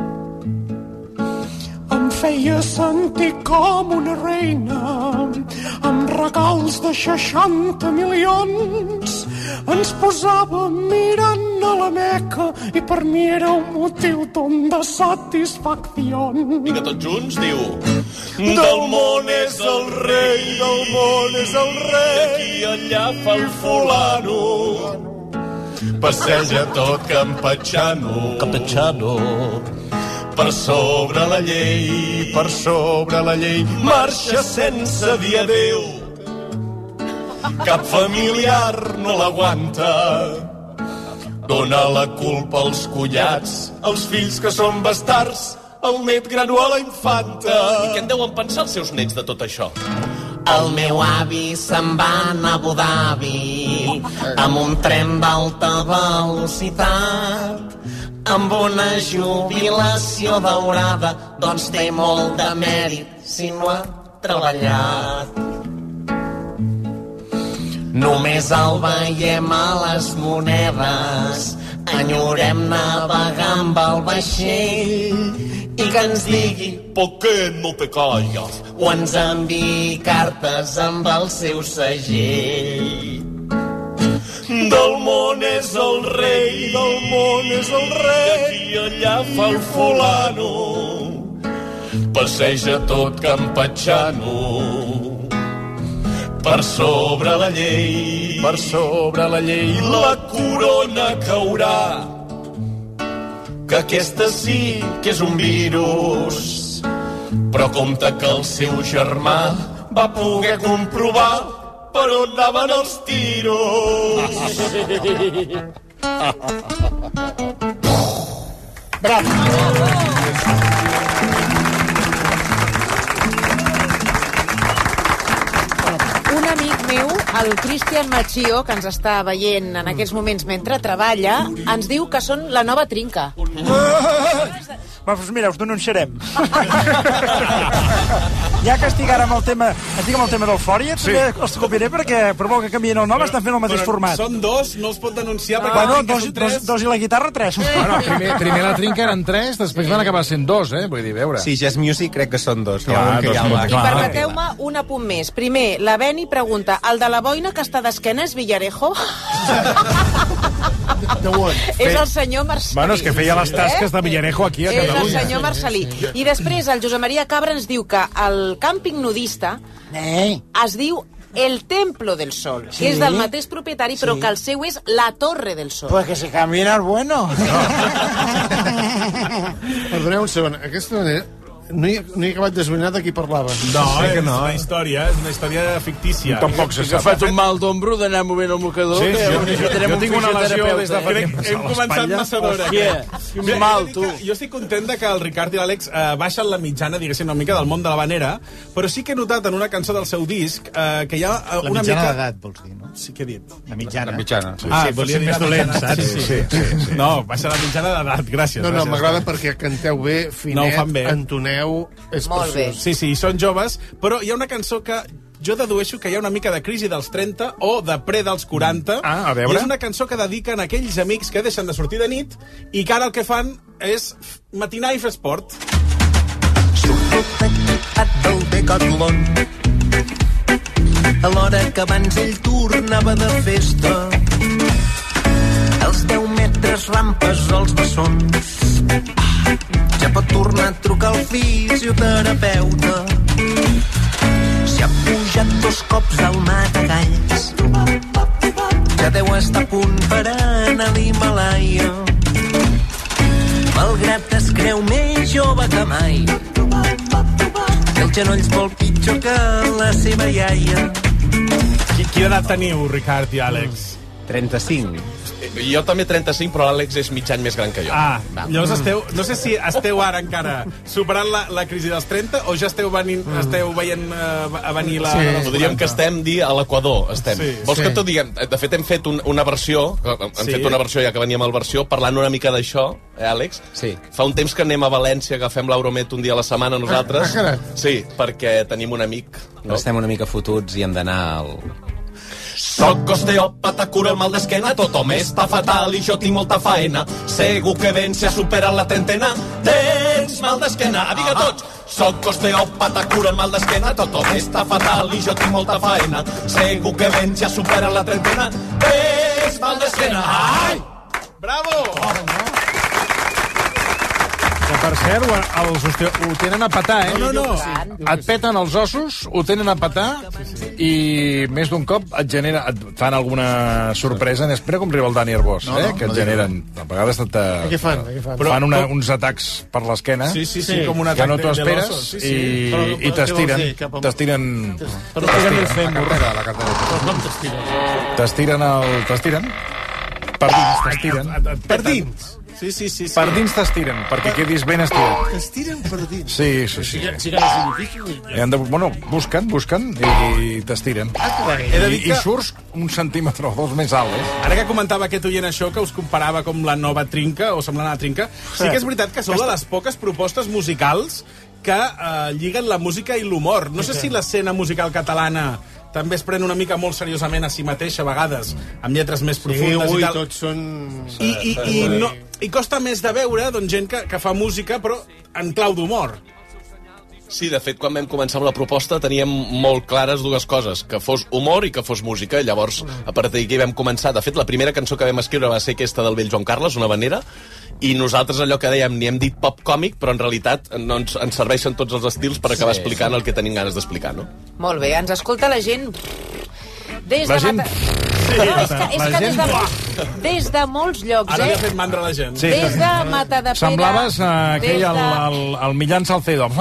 Speaker 21: Em feia sentir com una reina, amb regals de seixanta milions. Ens posàvem mirant a la Meca i per mi era un motiu ton de satisfacció.
Speaker 2: Vinga, tots junts, diu... Del món és el rei, del món és el rei, aquí allà fa el fulano. Passeja tot campatxano, campatxano. Per sobre la llei, per sobre la llei, marxa sense dir adéu. Cap familiar no l'aguanta. Dona la culpa als cunyats, als fills que són bastards, al net gran o a la infanta. I què en deuen pensar els seus nets de tot això? El meu avi se'n va anar a Abu Dhabi amb un tren d'alta velocitat, amb una jubilació daurada, doncs té molt de mèrit si no ha treballat. Només el veiem a les monedes, enyorem navegar amb el vaixell i que ens digui «Per què no te calles?» o ens enviï cartes amb el seu segell. Del món és el rei, del món és el rei, aquí allà fa el fulano, passeja tot campatxano. Per sobre la llei, per sobre la llei, la corona caurà. Que aquesta sí que és un virus, però compte que el seu germà va poder comprovar per on anaven els tiros.
Speaker 21: Bravo!
Speaker 18: Un amic meu, el Cristian Machio, que ens està veient en aquests moments mentre treballa, ens diu que són la nova trinca.
Speaker 1: Doncs mira, us denunciarem. Ja que estic ara amb el tema, estic amb el tema del Fòria, sí. També els copiaré perquè per molt que canvien el nom estan fent el mateix
Speaker 16: però
Speaker 1: format.
Speaker 16: Són dos, no els pot denunciar perquè...
Speaker 1: Bueno, dos, dos, dos i la guitarra, tres.
Speaker 8: Bueno, primer, primer la trinca eren tres, després van acabar sent dos, eh? Vull dir, veure.
Speaker 3: Sí, Jazz Music crec que són dos.
Speaker 8: Clar,
Speaker 3: que
Speaker 8: dos
Speaker 3: ja
Speaker 8: clar.
Speaker 18: I permeteu-me un apunt més. Primer, la Beni pregunta, el de la boina que està d'esquena és Villarejo? És el senyor Marcelí.
Speaker 8: Bueno, és que feia les tasques de Villarejo aquí a Catalunya.
Speaker 18: És el senyor Marcelí. I després el Josep Maria Cabra ens diu que el càmping nudista es diu el Templo del Sol,
Speaker 1: Sí.
Speaker 18: que és del mateix propietari, però
Speaker 1: Sí.
Speaker 18: que el seu és la Torre del Sol.
Speaker 1: Pues que se camina el bueno.
Speaker 21: Perdoneu un segon, aquesta manera... No hi, no hi he acabat d'esbrinar de qui parlava.
Speaker 16: No, és que no. una història, és una història fictícia.
Speaker 8: Tampoc se
Speaker 21: He
Speaker 8: sap.
Speaker 21: agafat un mal d'ombro d'anar movent el mocador.
Speaker 8: Sí,
Speaker 21: que
Speaker 8: jo-
Speaker 21: necessitarem
Speaker 8: jo
Speaker 21: un
Speaker 8: tinc una lesió
Speaker 21: fisioterapeuta.
Speaker 8: des de fa
Speaker 21: Crec-
Speaker 8: temps.
Speaker 16: Hem començat massa d'hora.
Speaker 21: Hòstia,
Speaker 16: Mira,
Speaker 21: quin mal,
Speaker 16: jo dic
Speaker 21: tu.
Speaker 16: que Jo estic content de que el Ricard i l'Àlex eh, baixen la mitjana, diguéssim, una mica del món de la vanera, però sí que he notat en una cançó del seu disc eh, que hi ha eh,
Speaker 21: La
Speaker 16: una
Speaker 21: mitjana
Speaker 16: mica...
Speaker 21: d'edat, vols dir, no?
Speaker 16: Sí, què he dit?
Speaker 21: La mitjana.
Speaker 3: La mitjana. Sí.
Speaker 16: Ah,
Speaker 21: Sí,
Speaker 16: volia
Speaker 21: potser
Speaker 16: dir
Speaker 21: més
Speaker 16: la
Speaker 21: dolent,
Speaker 16: mitjana,
Speaker 21: saps?
Speaker 16: Sí, sí, sí, sí. No, baixa la mitjana d'edat, gràcies.
Speaker 21: No, no,
Speaker 16: gràcies.
Speaker 21: m'agrada perquè canteu bé, finet,
Speaker 16: No, ho fan bé.
Speaker 21: entoneu, és
Speaker 18: Molt bé.
Speaker 21: preciós.
Speaker 16: Sí, sí, són joves, però hi ha una cançó que jo dedueixo que hi ha una mica de crisi dels trenta o de pre dels quaranta.
Speaker 8: Ah, a veure.
Speaker 16: I és una cançó que dediquen a aquells amics que deixen de sortir de nit i que ara el que fan és matinar i fer esport.
Speaker 6: Del Decathlon a l'hora que abans ell tornava de festa els deu metres rampes als bessons ja pot tornar a trucar al fisioterapeuta si ha pujat dos cops al Matagalls ja deu estar a punt per anar a l'Himàlaia malgrat es creu més jove que mai els genolls molt pitjor que la seva iaia.
Speaker 16: Qui, quina edat teniu, Ricard i Àlex?
Speaker 3: trenta-cinc.
Speaker 2: Jo també trenta-cinc, però l'Àlex és mig any més gran que jo.
Speaker 16: Ah, llavors esteu... No sé si esteu ara encara superant la, la crisi dels trenta o ja esteu, venint, esteu veient uh, a venir la...
Speaker 2: Sí. Podríem que estem dir a l'Equador. Estem. Sí, Vols sí. que t'ho diguem? De fet, hem fet un, una versió, hem sí. fet una versió ja que veníem al versió, parlant una mica d'això, eh, Àlex?
Speaker 3: Sí.
Speaker 2: Fa un temps que anem a València, agafem l'Euromet un dia a la setmana nosaltres.
Speaker 21: Ah,
Speaker 2: sí, perquè tenim un amic.
Speaker 3: No? Estem una mica fotuts i hem d'anar al...
Speaker 6: Soc osteòpata, curo el mal d'esquena, tothom està fatal i jo tinc molta faena. Segur que ben si ha superat la trentena. Tens mal d'esquena, vinga tots! Soc osteòpata, curo el mal d'esquena, tothom està fatal i jo tinc molta faena. Segur que ben si ha superat la trentena. Tens mal d'esquena. Ai!
Speaker 16: Bravo!
Speaker 8: Que, per cert, els osteo... ho tenen a petar, eh?
Speaker 16: No, no, no.
Speaker 8: Sí. Et peten els ossos, ho tenen a petar, i més d'un cop et genera, et fan alguna sorpresa. Espera com arriba el Dani Arbós,
Speaker 21: no,
Speaker 8: eh?
Speaker 21: no,
Speaker 8: que et
Speaker 21: no
Speaker 8: generen... A vegades et...
Speaker 21: Què fan? Què fan?
Speaker 8: Fan una, uns atacs per l'esquena,
Speaker 16: sí, sí, sí, com un atac
Speaker 8: que no t'ho
Speaker 16: de,
Speaker 8: esperes,
Speaker 16: de sí,
Speaker 8: sí. i,
Speaker 21: però,
Speaker 8: i t'estiren. T'estiren...
Speaker 21: Però t'estiren el fèmur.
Speaker 3: La cartera.
Speaker 21: Com t'estiren?
Speaker 8: T'estiren el... T'estiren. Per dins, t'estiren.
Speaker 21: Per dins?
Speaker 16: Sí, sí, sí. sí.
Speaker 8: Per dins t'estiren, perquè quedis ben estirat.
Speaker 21: T'estiren per dins?
Speaker 8: Sí, sí, sí.
Speaker 21: Sí que no significa...
Speaker 8: I han de, bueno, busquen, busquen i t'estiren.
Speaker 21: Ah,
Speaker 8: I, I surts un centímetre o dos més alt, eh?
Speaker 16: Ara que comentava aquest oient això, que us comparava com la nova Trinca, o semblant a la Trinca, sí que és veritat que sou de les poques propostes musicals que eh, lliguen la música i l'humor. No sé si l'escena musical catalana també es pren una mica molt seriosament a si mateixa, a vegades, amb lletres més profundes
Speaker 21: sí, ui,
Speaker 16: i tal.
Speaker 21: tots són...
Speaker 16: I, i, i, no, I costa més de veure doncs, gent que, que fa música, però en clau d'humor.
Speaker 2: Sí, de fet, quan vam començar amb la proposta teníem molt clares dues coses, que fos humor i que fos música. Llavors, a partir d'aquí vam començar. De fet, la primera cançó que vam escriure va ser aquesta del vell Joan Carles, una vanera, i nosaltres allò que dèiem, ni hem dit pop còmic, però en realitat no ens, ens serveixen tots els estils per acabar sí, explicant el que tenim ganes d'explicar, no?
Speaker 18: Molt bé, ens escolta la gent... Des
Speaker 8: la
Speaker 18: de
Speaker 8: gent...
Speaker 18: Mata... Sí, no, és que, és que des, de, des de molts llocs,
Speaker 16: Ara
Speaker 18: eh?
Speaker 16: li ha fet mandra la gent.
Speaker 18: Sí. Des de Matadepera...
Speaker 8: Semblaves uh, aquell,
Speaker 18: de...
Speaker 8: el, el, el Millán Salcedo.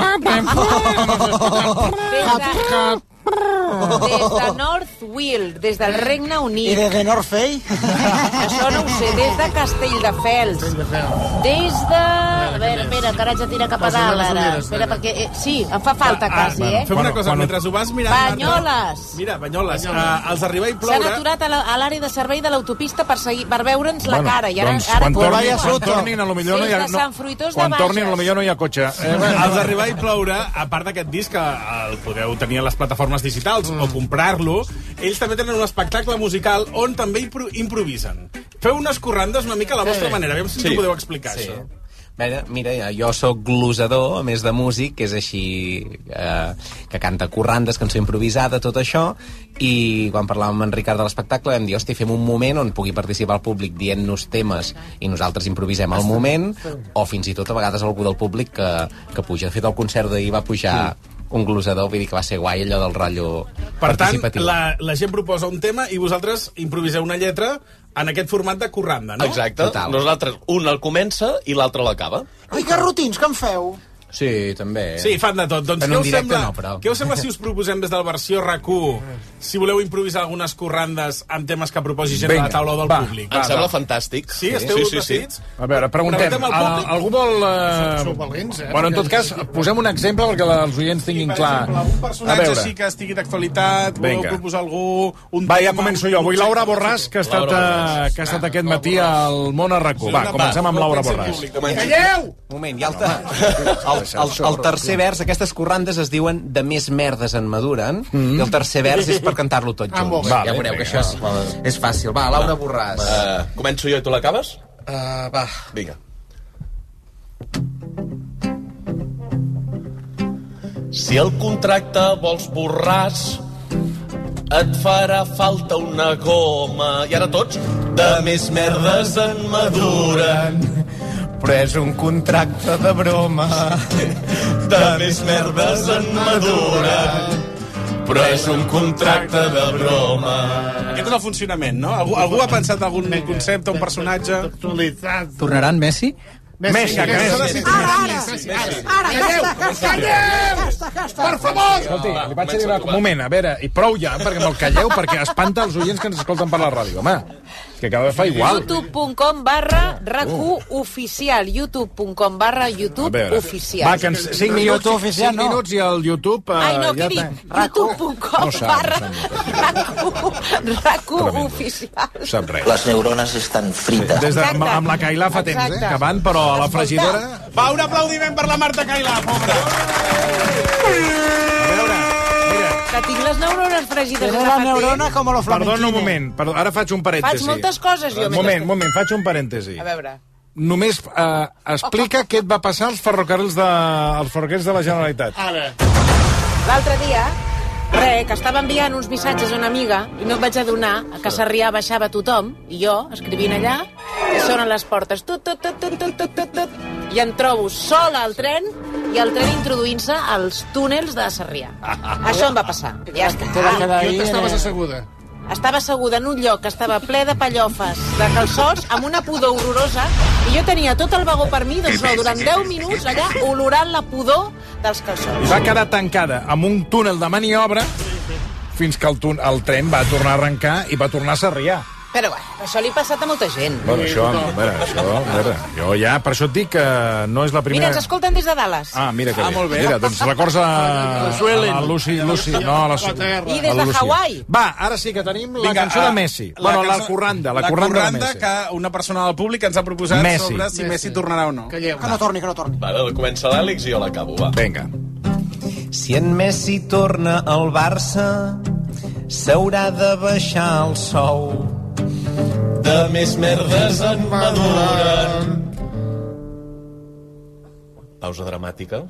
Speaker 18: Des de... Des de North Wales, des del Regne Unit.
Speaker 1: I des de Norfei?
Speaker 18: Això no ho sé, des de Castelldefels. Des de... A veure, espera, que ara haig de tirar cap a dalt, ara. Espera, perquè... Eh, sí, em fa falta, quasi, eh?
Speaker 16: Fem una cosa, mentre ho vas mirant...
Speaker 18: Banyoles!
Speaker 16: Mira, Banyoles. Uh, els arribar i
Speaker 18: S'han
Speaker 16: ploure...
Speaker 18: aturat a la- a l'àrea de servei de l'autopista per, seguir, per veure'ns la
Speaker 8: Bueno,
Speaker 18: cara. I ara,
Speaker 8: doncs,
Speaker 18: ara
Speaker 8: quan tornin,
Speaker 18: quan-
Speaker 8: quan tornin, a lo millor no hi ha...
Speaker 18: Des de Sant Fruitós de
Speaker 8: Quan tornin, a
Speaker 18: Bages.
Speaker 8: lo millor no hi ha cotxe. Eh, bueno.
Speaker 16: Els arribar i ploure, a part d'aquest disc, que el podeu tenir a les plataformes digitals mm. o comprar-lo, ells també tenen un espectacle musical on també impro improvisen. Feu unes corrandes una mica a la vostra
Speaker 3: Sí.
Speaker 16: manera. Aviam si
Speaker 3: Sí.
Speaker 16: ens ho podeu explicar,
Speaker 3: Sí.
Speaker 16: això.
Speaker 3: Mira, mira, jo sóc glosador, a més de músic, que és així, eh, que canta corrandes, cançó improvisada, tot això, i quan parlàvem amb en Ricard de l'espectacle vam dir, hosti, fem un moment on pugui participar el públic dient-nos temes i nosaltres improvisem al moment, o fins i tot a vegades algú del públic que, que puja. De fet, al concert d'ahir va pujar un glosador, vull dir que va ser guai allò del rotllo
Speaker 16: Per tant,
Speaker 3: participatiu.
Speaker 16: la, la gent proposa un tema i vosaltres improviseu una lletra en aquest format de corranda, no?
Speaker 2: Exacte. Total. Nosaltres, un el comença i l'altre l'acaba.
Speaker 1: Ai, que rutins que en feu?
Speaker 3: Sí, també.
Speaker 16: Sí, fan de tot. Doncs
Speaker 3: En
Speaker 16: què
Speaker 3: un
Speaker 16: us,
Speaker 3: directe
Speaker 16: sembla,
Speaker 3: no, però.
Speaker 16: què us sembla si us proposem des del versió R A C U, si voleu improvisar algunes corrandes amb temes que proposi gent
Speaker 8: Vinga,
Speaker 16: a la taula del
Speaker 8: va.
Speaker 16: públic?
Speaker 2: Em sembla fantàstic.
Speaker 16: Sí, esteu
Speaker 2: sí, sí,
Speaker 16: decidits?
Speaker 8: A veure, preguntem.
Speaker 16: Preguntem al
Speaker 8: A,
Speaker 16: públic.
Speaker 8: algú vol... Uh...
Speaker 21: Sou valents, eh?
Speaker 8: Bueno, en tot cas, posem un exemple perquè els oients tinguin
Speaker 16: Per
Speaker 8: clar.
Speaker 16: exemple, un
Speaker 8: A
Speaker 16: personatge
Speaker 8: veure.
Speaker 16: així que estigui d'actualitat, voleu
Speaker 8: Vinga.
Speaker 16: proposar algú... Un
Speaker 8: Va, ja
Speaker 16: tema,
Speaker 8: començo
Speaker 16: un
Speaker 8: jo. Avui
Speaker 16: objecte,
Speaker 8: Laura
Speaker 16: no sé
Speaker 8: Borràs,
Speaker 16: què.
Speaker 8: que ha estat,
Speaker 2: Laura Borràs.
Speaker 8: uh, que ha estat aquest matí al món a R A C U. Va, comencem amb Laura Borràs.
Speaker 16: Calleu!
Speaker 3: Un moment, i el, el, el, el tercer vers, aquestes corrandes es diuen de més merdes en maduren, mm. i el tercer vers és per cantar-lo tot
Speaker 21: Ah, molt
Speaker 3: junts.
Speaker 21: bé.
Speaker 3: Ja veureu que això és, és fàcil. Va, Laura Borràs.
Speaker 2: Uh, començo jo i tu l'acabes?
Speaker 3: Uh, va.
Speaker 2: Vinga. Si el contracte vols borràs, et farà falta una goma. I ara tots, de més merdes en maduren.
Speaker 3: Però és un contracte de broma.
Speaker 2: De més merdes en maduren. Però és un contracte de broma.
Speaker 16: Aquest és el funcionament, no? Algú, algú ha pensat algun concepte, un personatge?
Speaker 21: D'actualitat.
Speaker 4: Tornaran Messi?
Speaker 8: Messi, que Messi.
Speaker 21: Ara, ara! Ara, casta, casta, casta! Per favor!
Speaker 8: Escolti, li vaig dir un moment, a veure, i prou ja, perquè me'l calleu, perquè espanta els oients que ens escolten per la ràdio, home. És que cada vegada fa igual.
Speaker 18: youtube punt com barra RAC1 oficial. youtube punt com barra YouTube oficial.
Speaker 8: Va, que ens cinc minuts, cinc minuts i el YouTube...
Speaker 18: Ai, no, què dic? youtube punt com barra RAC1 oficial.
Speaker 8: Sap res.
Speaker 10: Les neurones estan frites.
Speaker 8: Des de, amb, amb la Cailà fa temps, eh, que van, però a la fregidora...
Speaker 16: Va, un aplaudiment per la Marta Cailà, pobra.
Speaker 18: Que tinc les neurones fregides.
Speaker 21: Tiene la neurona com lo flamenquine.
Speaker 8: Perdona un moment, perdó, ara faig un parèntesi.
Speaker 18: Faig moltes coses, jo.
Speaker 8: Un moment, un moment, faig un parèntesi.
Speaker 18: A veure.
Speaker 8: Només eh, explica què et va passar als ferrocarrils de, als ferrocarrils de la Generalitat.
Speaker 21: Ara.
Speaker 18: L'altre dia, re, que estava enviant uns missatges a una amiga i no em vaig adonar que a Sarrià baixava tothom, i jo, escrivint allà, i sonen les portes, tot, tot, tot, tot, tot, tot, tot, tot, i em trobo sola al tren, i el tren introduint-se als túnels de Sarrià. Això em va passar. Ja està.
Speaker 21: I on estaves asseguda?
Speaker 18: Estava asseguda en un lloc que estava ple de pallofes, de calçots, amb una pudor horrorosa, i jo tenia tot el vagó per mi, doncs no, durant deu minuts allà, olorant la pudor dels calçots.
Speaker 8: I va quedar tancada amb un túnel de maniobra fins que el, tun el tren va tornar a arrencar i va tornar a Sarrià.
Speaker 18: Però bueno, això li ha passat a molta gent.
Speaker 8: Bueno, això, a veure, això, a veure, jo ja, per això et dic que no és la primera...
Speaker 18: Mira, ens escolten des de Dallas.
Speaker 8: Ah, mira que
Speaker 18: ah,
Speaker 8: bé. bé. Mira, doncs records a, a Lucy, Lucy, no, a la
Speaker 18: I des de Hawaii.
Speaker 8: Va, ara sí que tenim la Vinga, cançó de Messi. La bueno, cançó, la corranda, la, la corranda, corranda de Messi.
Speaker 16: Que una persona del públic ens ha proposat
Speaker 8: Messi.
Speaker 16: sobre si Messi, Messi tornarà o no.
Speaker 21: Que no torni, que no torni.
Speaker 2: Vale, comença l'Àlex i jo l'acabo, va.
Speaker 8: Vinga.
Speaker 3: Si en Messi torna al Barça, s'haurà de baixar el sou.
Speaker 2: De més merdes en maduren. Pausa dramàtica.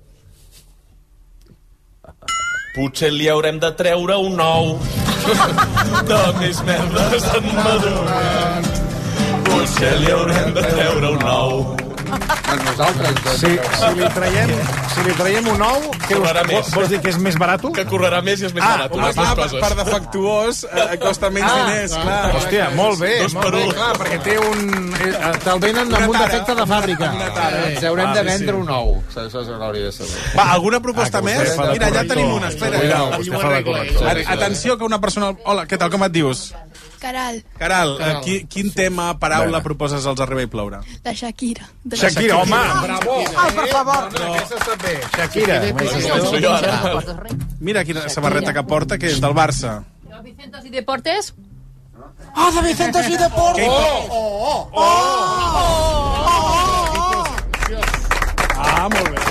Speaker 2: Potser li haurem de treure un nou. De més merdes en maduren. Potser li haurem de treure un nou.
Speaker 8: Nosaltres, si, si, li traiem, si li traiem un nou, què vols, vols dir que és més barat?
Speaker 2: Que correrà més i és més
Speaker 8: ah,
Speaker 2: barat.
Speaker 8: Ah,
Speaker 2: ah,
Speaker 16: per, per defectuós eh, costa menys
Speaker 8: ah,
Speaker 16: diners,
Speaker 8: ah,
Speaker 16: clar.
Speaker 8: Hòstia, molt bé,
Speaker 2: Dos
Speaker 8: molt bé, clar, perquè té un... Eh, te'l venen amb un defecte de fàbrica.
Speaker 21: Ens haurem de vendre un nou. Això s'hauria de saber.
Speaker 16: Va, alguna proposta
Speaker 21: ah,
Speaker 16: més? Mira, ja tenim una, espera.
Speaker 8: Cuidao, vostè fa de corrector.
Speaker 16: Atenció, que una persona... Hola, què tal, com et dius?
Speaker 4: Caral.
Speaker 16: Caral, eh, qui, quin tema, paraula proposes als Arriba i Ploure?
Speaker 4: La Shakira. De la
Speaker 8: Shakira, home! Bravo!
Speaker 21: Ai, per favor!
Speaker 8: No, aquesta està bé. Shakira.
Speaker 16: Mira quina samarreta que porta, que és del Barça.
Speaker 4: Vicentos y Deportes.
Speaker 21: Ah, de Vicentos y Deportes!
Speaker 16: Oh!
Speaker 21: Oh! Oh!
Speaker 16: Oh! Ah, molt bé.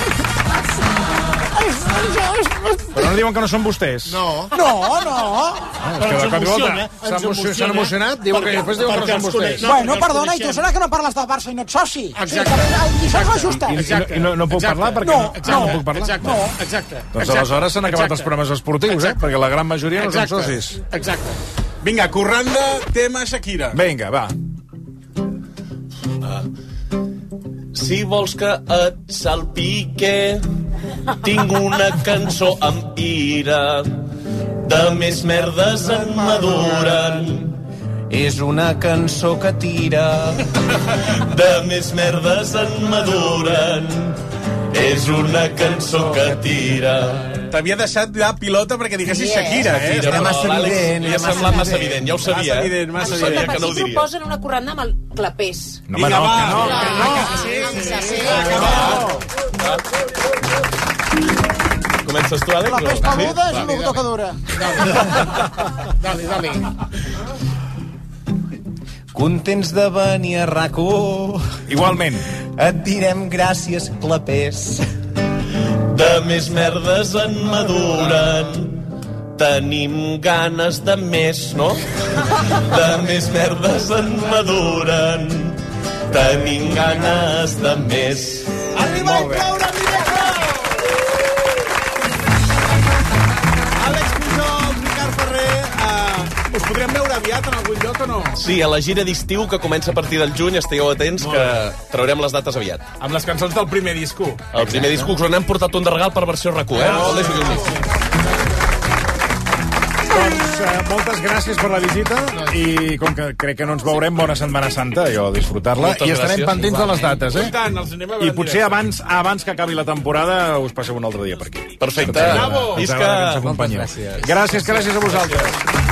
Speaker 8: Però no diuen que no són vostès.
Speaker 21: No. No, no.
Speaker 8: Ah, és que de cop i volta s'han emocionat, diuen que després diuen que no són vostès.
Speaker 21: Bueno, perdona, i tu serà que no parles del Barça i no ets soci? Exacte. I això no ajusta.
Speaker 8: I no puc parlar perquè no puc parlar?
Speaker 21: No, exacte.
Speaker 8: Doncs aleshores s'han acabat els programes esportius, eh? Perquè la gran majoria no són socis.
Speaker 21: Exacte.
Speaker 16: Vinga, corranda, tema Shakira.
Speaker 8: Vinga, va.
Speaker 2: Si vols que et salpique, tinc una cançó amb ira. De més merdes en maduren.
Speaker 3: És una cançó que tira.
Speaker 2: De més merdes en maduren. És una cançó que tira.
Speaker 16: T'havia deixat la pilota perquè diguessis Shakira, eh?
Speaker 2: Era massa evident. Li ha semblat massa evident, ja ho sabia.
Speaker 16: Massa evident, massa
Speaker 2: evident.
Speaker 18: Escolta, per si proposen una corranda amb el clapés.
Speaker 8: No, home, no, que no, que no.
Speaker 2: Comences tu, Àlex?
Speaker 21: La peix peluda és un octó que dura. Dale, dale.
Speaker 3: Contents de venir a RAC1.
Speaker 8: Igualment.
Speaker 3: Et direm gràcies, clapers.
Speaker 2: De més merdes en maduren. Tenim ganes de més, no? De més merdes en maduren. Tenim ganes de més.
Speaker 16: Arriba i Ploure, miracle! Àlex Pujol, Ricard Ferrer, uh, us podrem veure aviat en algun lloc o no?
Speaker 2: Sí, a la gira d'estiu que comença a partir del juny, estigueu atents que traurem les dates aviat.
Speaker 16: Amb les cançons del primer disco.
Speaker 2: El primer disco us n'hem portat un de regal per versió RAC1, eh?
Speaker 8: Doncs eh, moltes gràcies per la visita i com que crec que no ens veurem, bona Setmana Santa, jo a disfrutar-la,
Speaker 2: Moltes
Speaker 8: i estarem
Speaker 2: gràcies.
Speaker 8: pendents de les dates, eh?
Speaker 16: I tant, els anem a veure
Speaker 8: I potser
Speaker 16: en
Speaker 8: abans abans que acabi la temporada us passeu un altre dia per aquí.
Speaker 2: Perfecte.
Speaker 8: Bravo!
Speaker 2: Visca!
Speaker 8: Que ens acompanyeu.
Speaker 3: Gràcies.
Speaker 8: Gràcies, gràcies a vosaltres.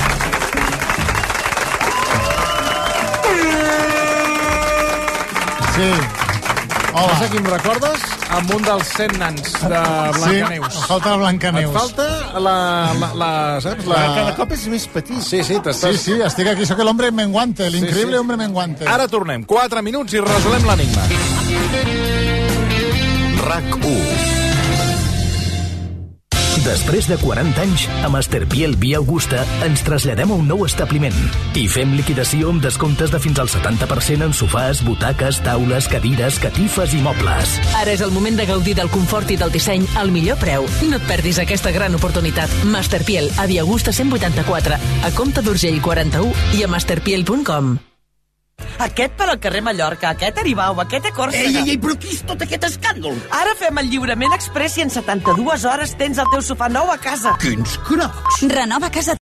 Speaker 21: Sí. Hola.
Speaker 8: Saps a qui em recordes? Amb un dels cent nans de Blancaneus.
Speaker 21: Sí, falta la Blancaneus.
Speaker 8: Et falta la... la, la saps? La...
Speaker 21: Cada cop és més petit.
Speaker 8: Sí, sí, t'estàs...
Speaker 21: Sí, sí, estic aquí, sóc l'hombre menguante, l'increïble sí, sí. hombre menguante.
Speaker 8: Ara tornem, quatre minuts i resolem l'enigma.
Speaker 13: RAC u.
Speaker 25: Després de quaranta anys, a Masterpiel Via Augusta ens traslladem a un nou establiment i fem liquidació amb descomptes de fins al setanta per cent en sofàs, butaques, taules, cadires, catifes i mobles.
Speaker 7: Ara és el moment de gaudir del confort i del disseny al millor preu. No et perdis aquesta gran oportunitat. Masterpiel, a Via Augusta cent vuitanta-quatre, a Comte d'Urgell quaranta-u i a masterpiel punt com.
Speaker 12: Aquest per al carrer Mallorca, aquest Aribau, aquest a Còrsega...
Speaker 14: Ei, ei, ei, però qui és tot aquest escàndol?
Speaker 12: Ara fem el lliurament express i en setanta-dues hores tens el teu sofà nou a casa.
Speaker 14: Quins cracs!
Speaker 15: Renova casa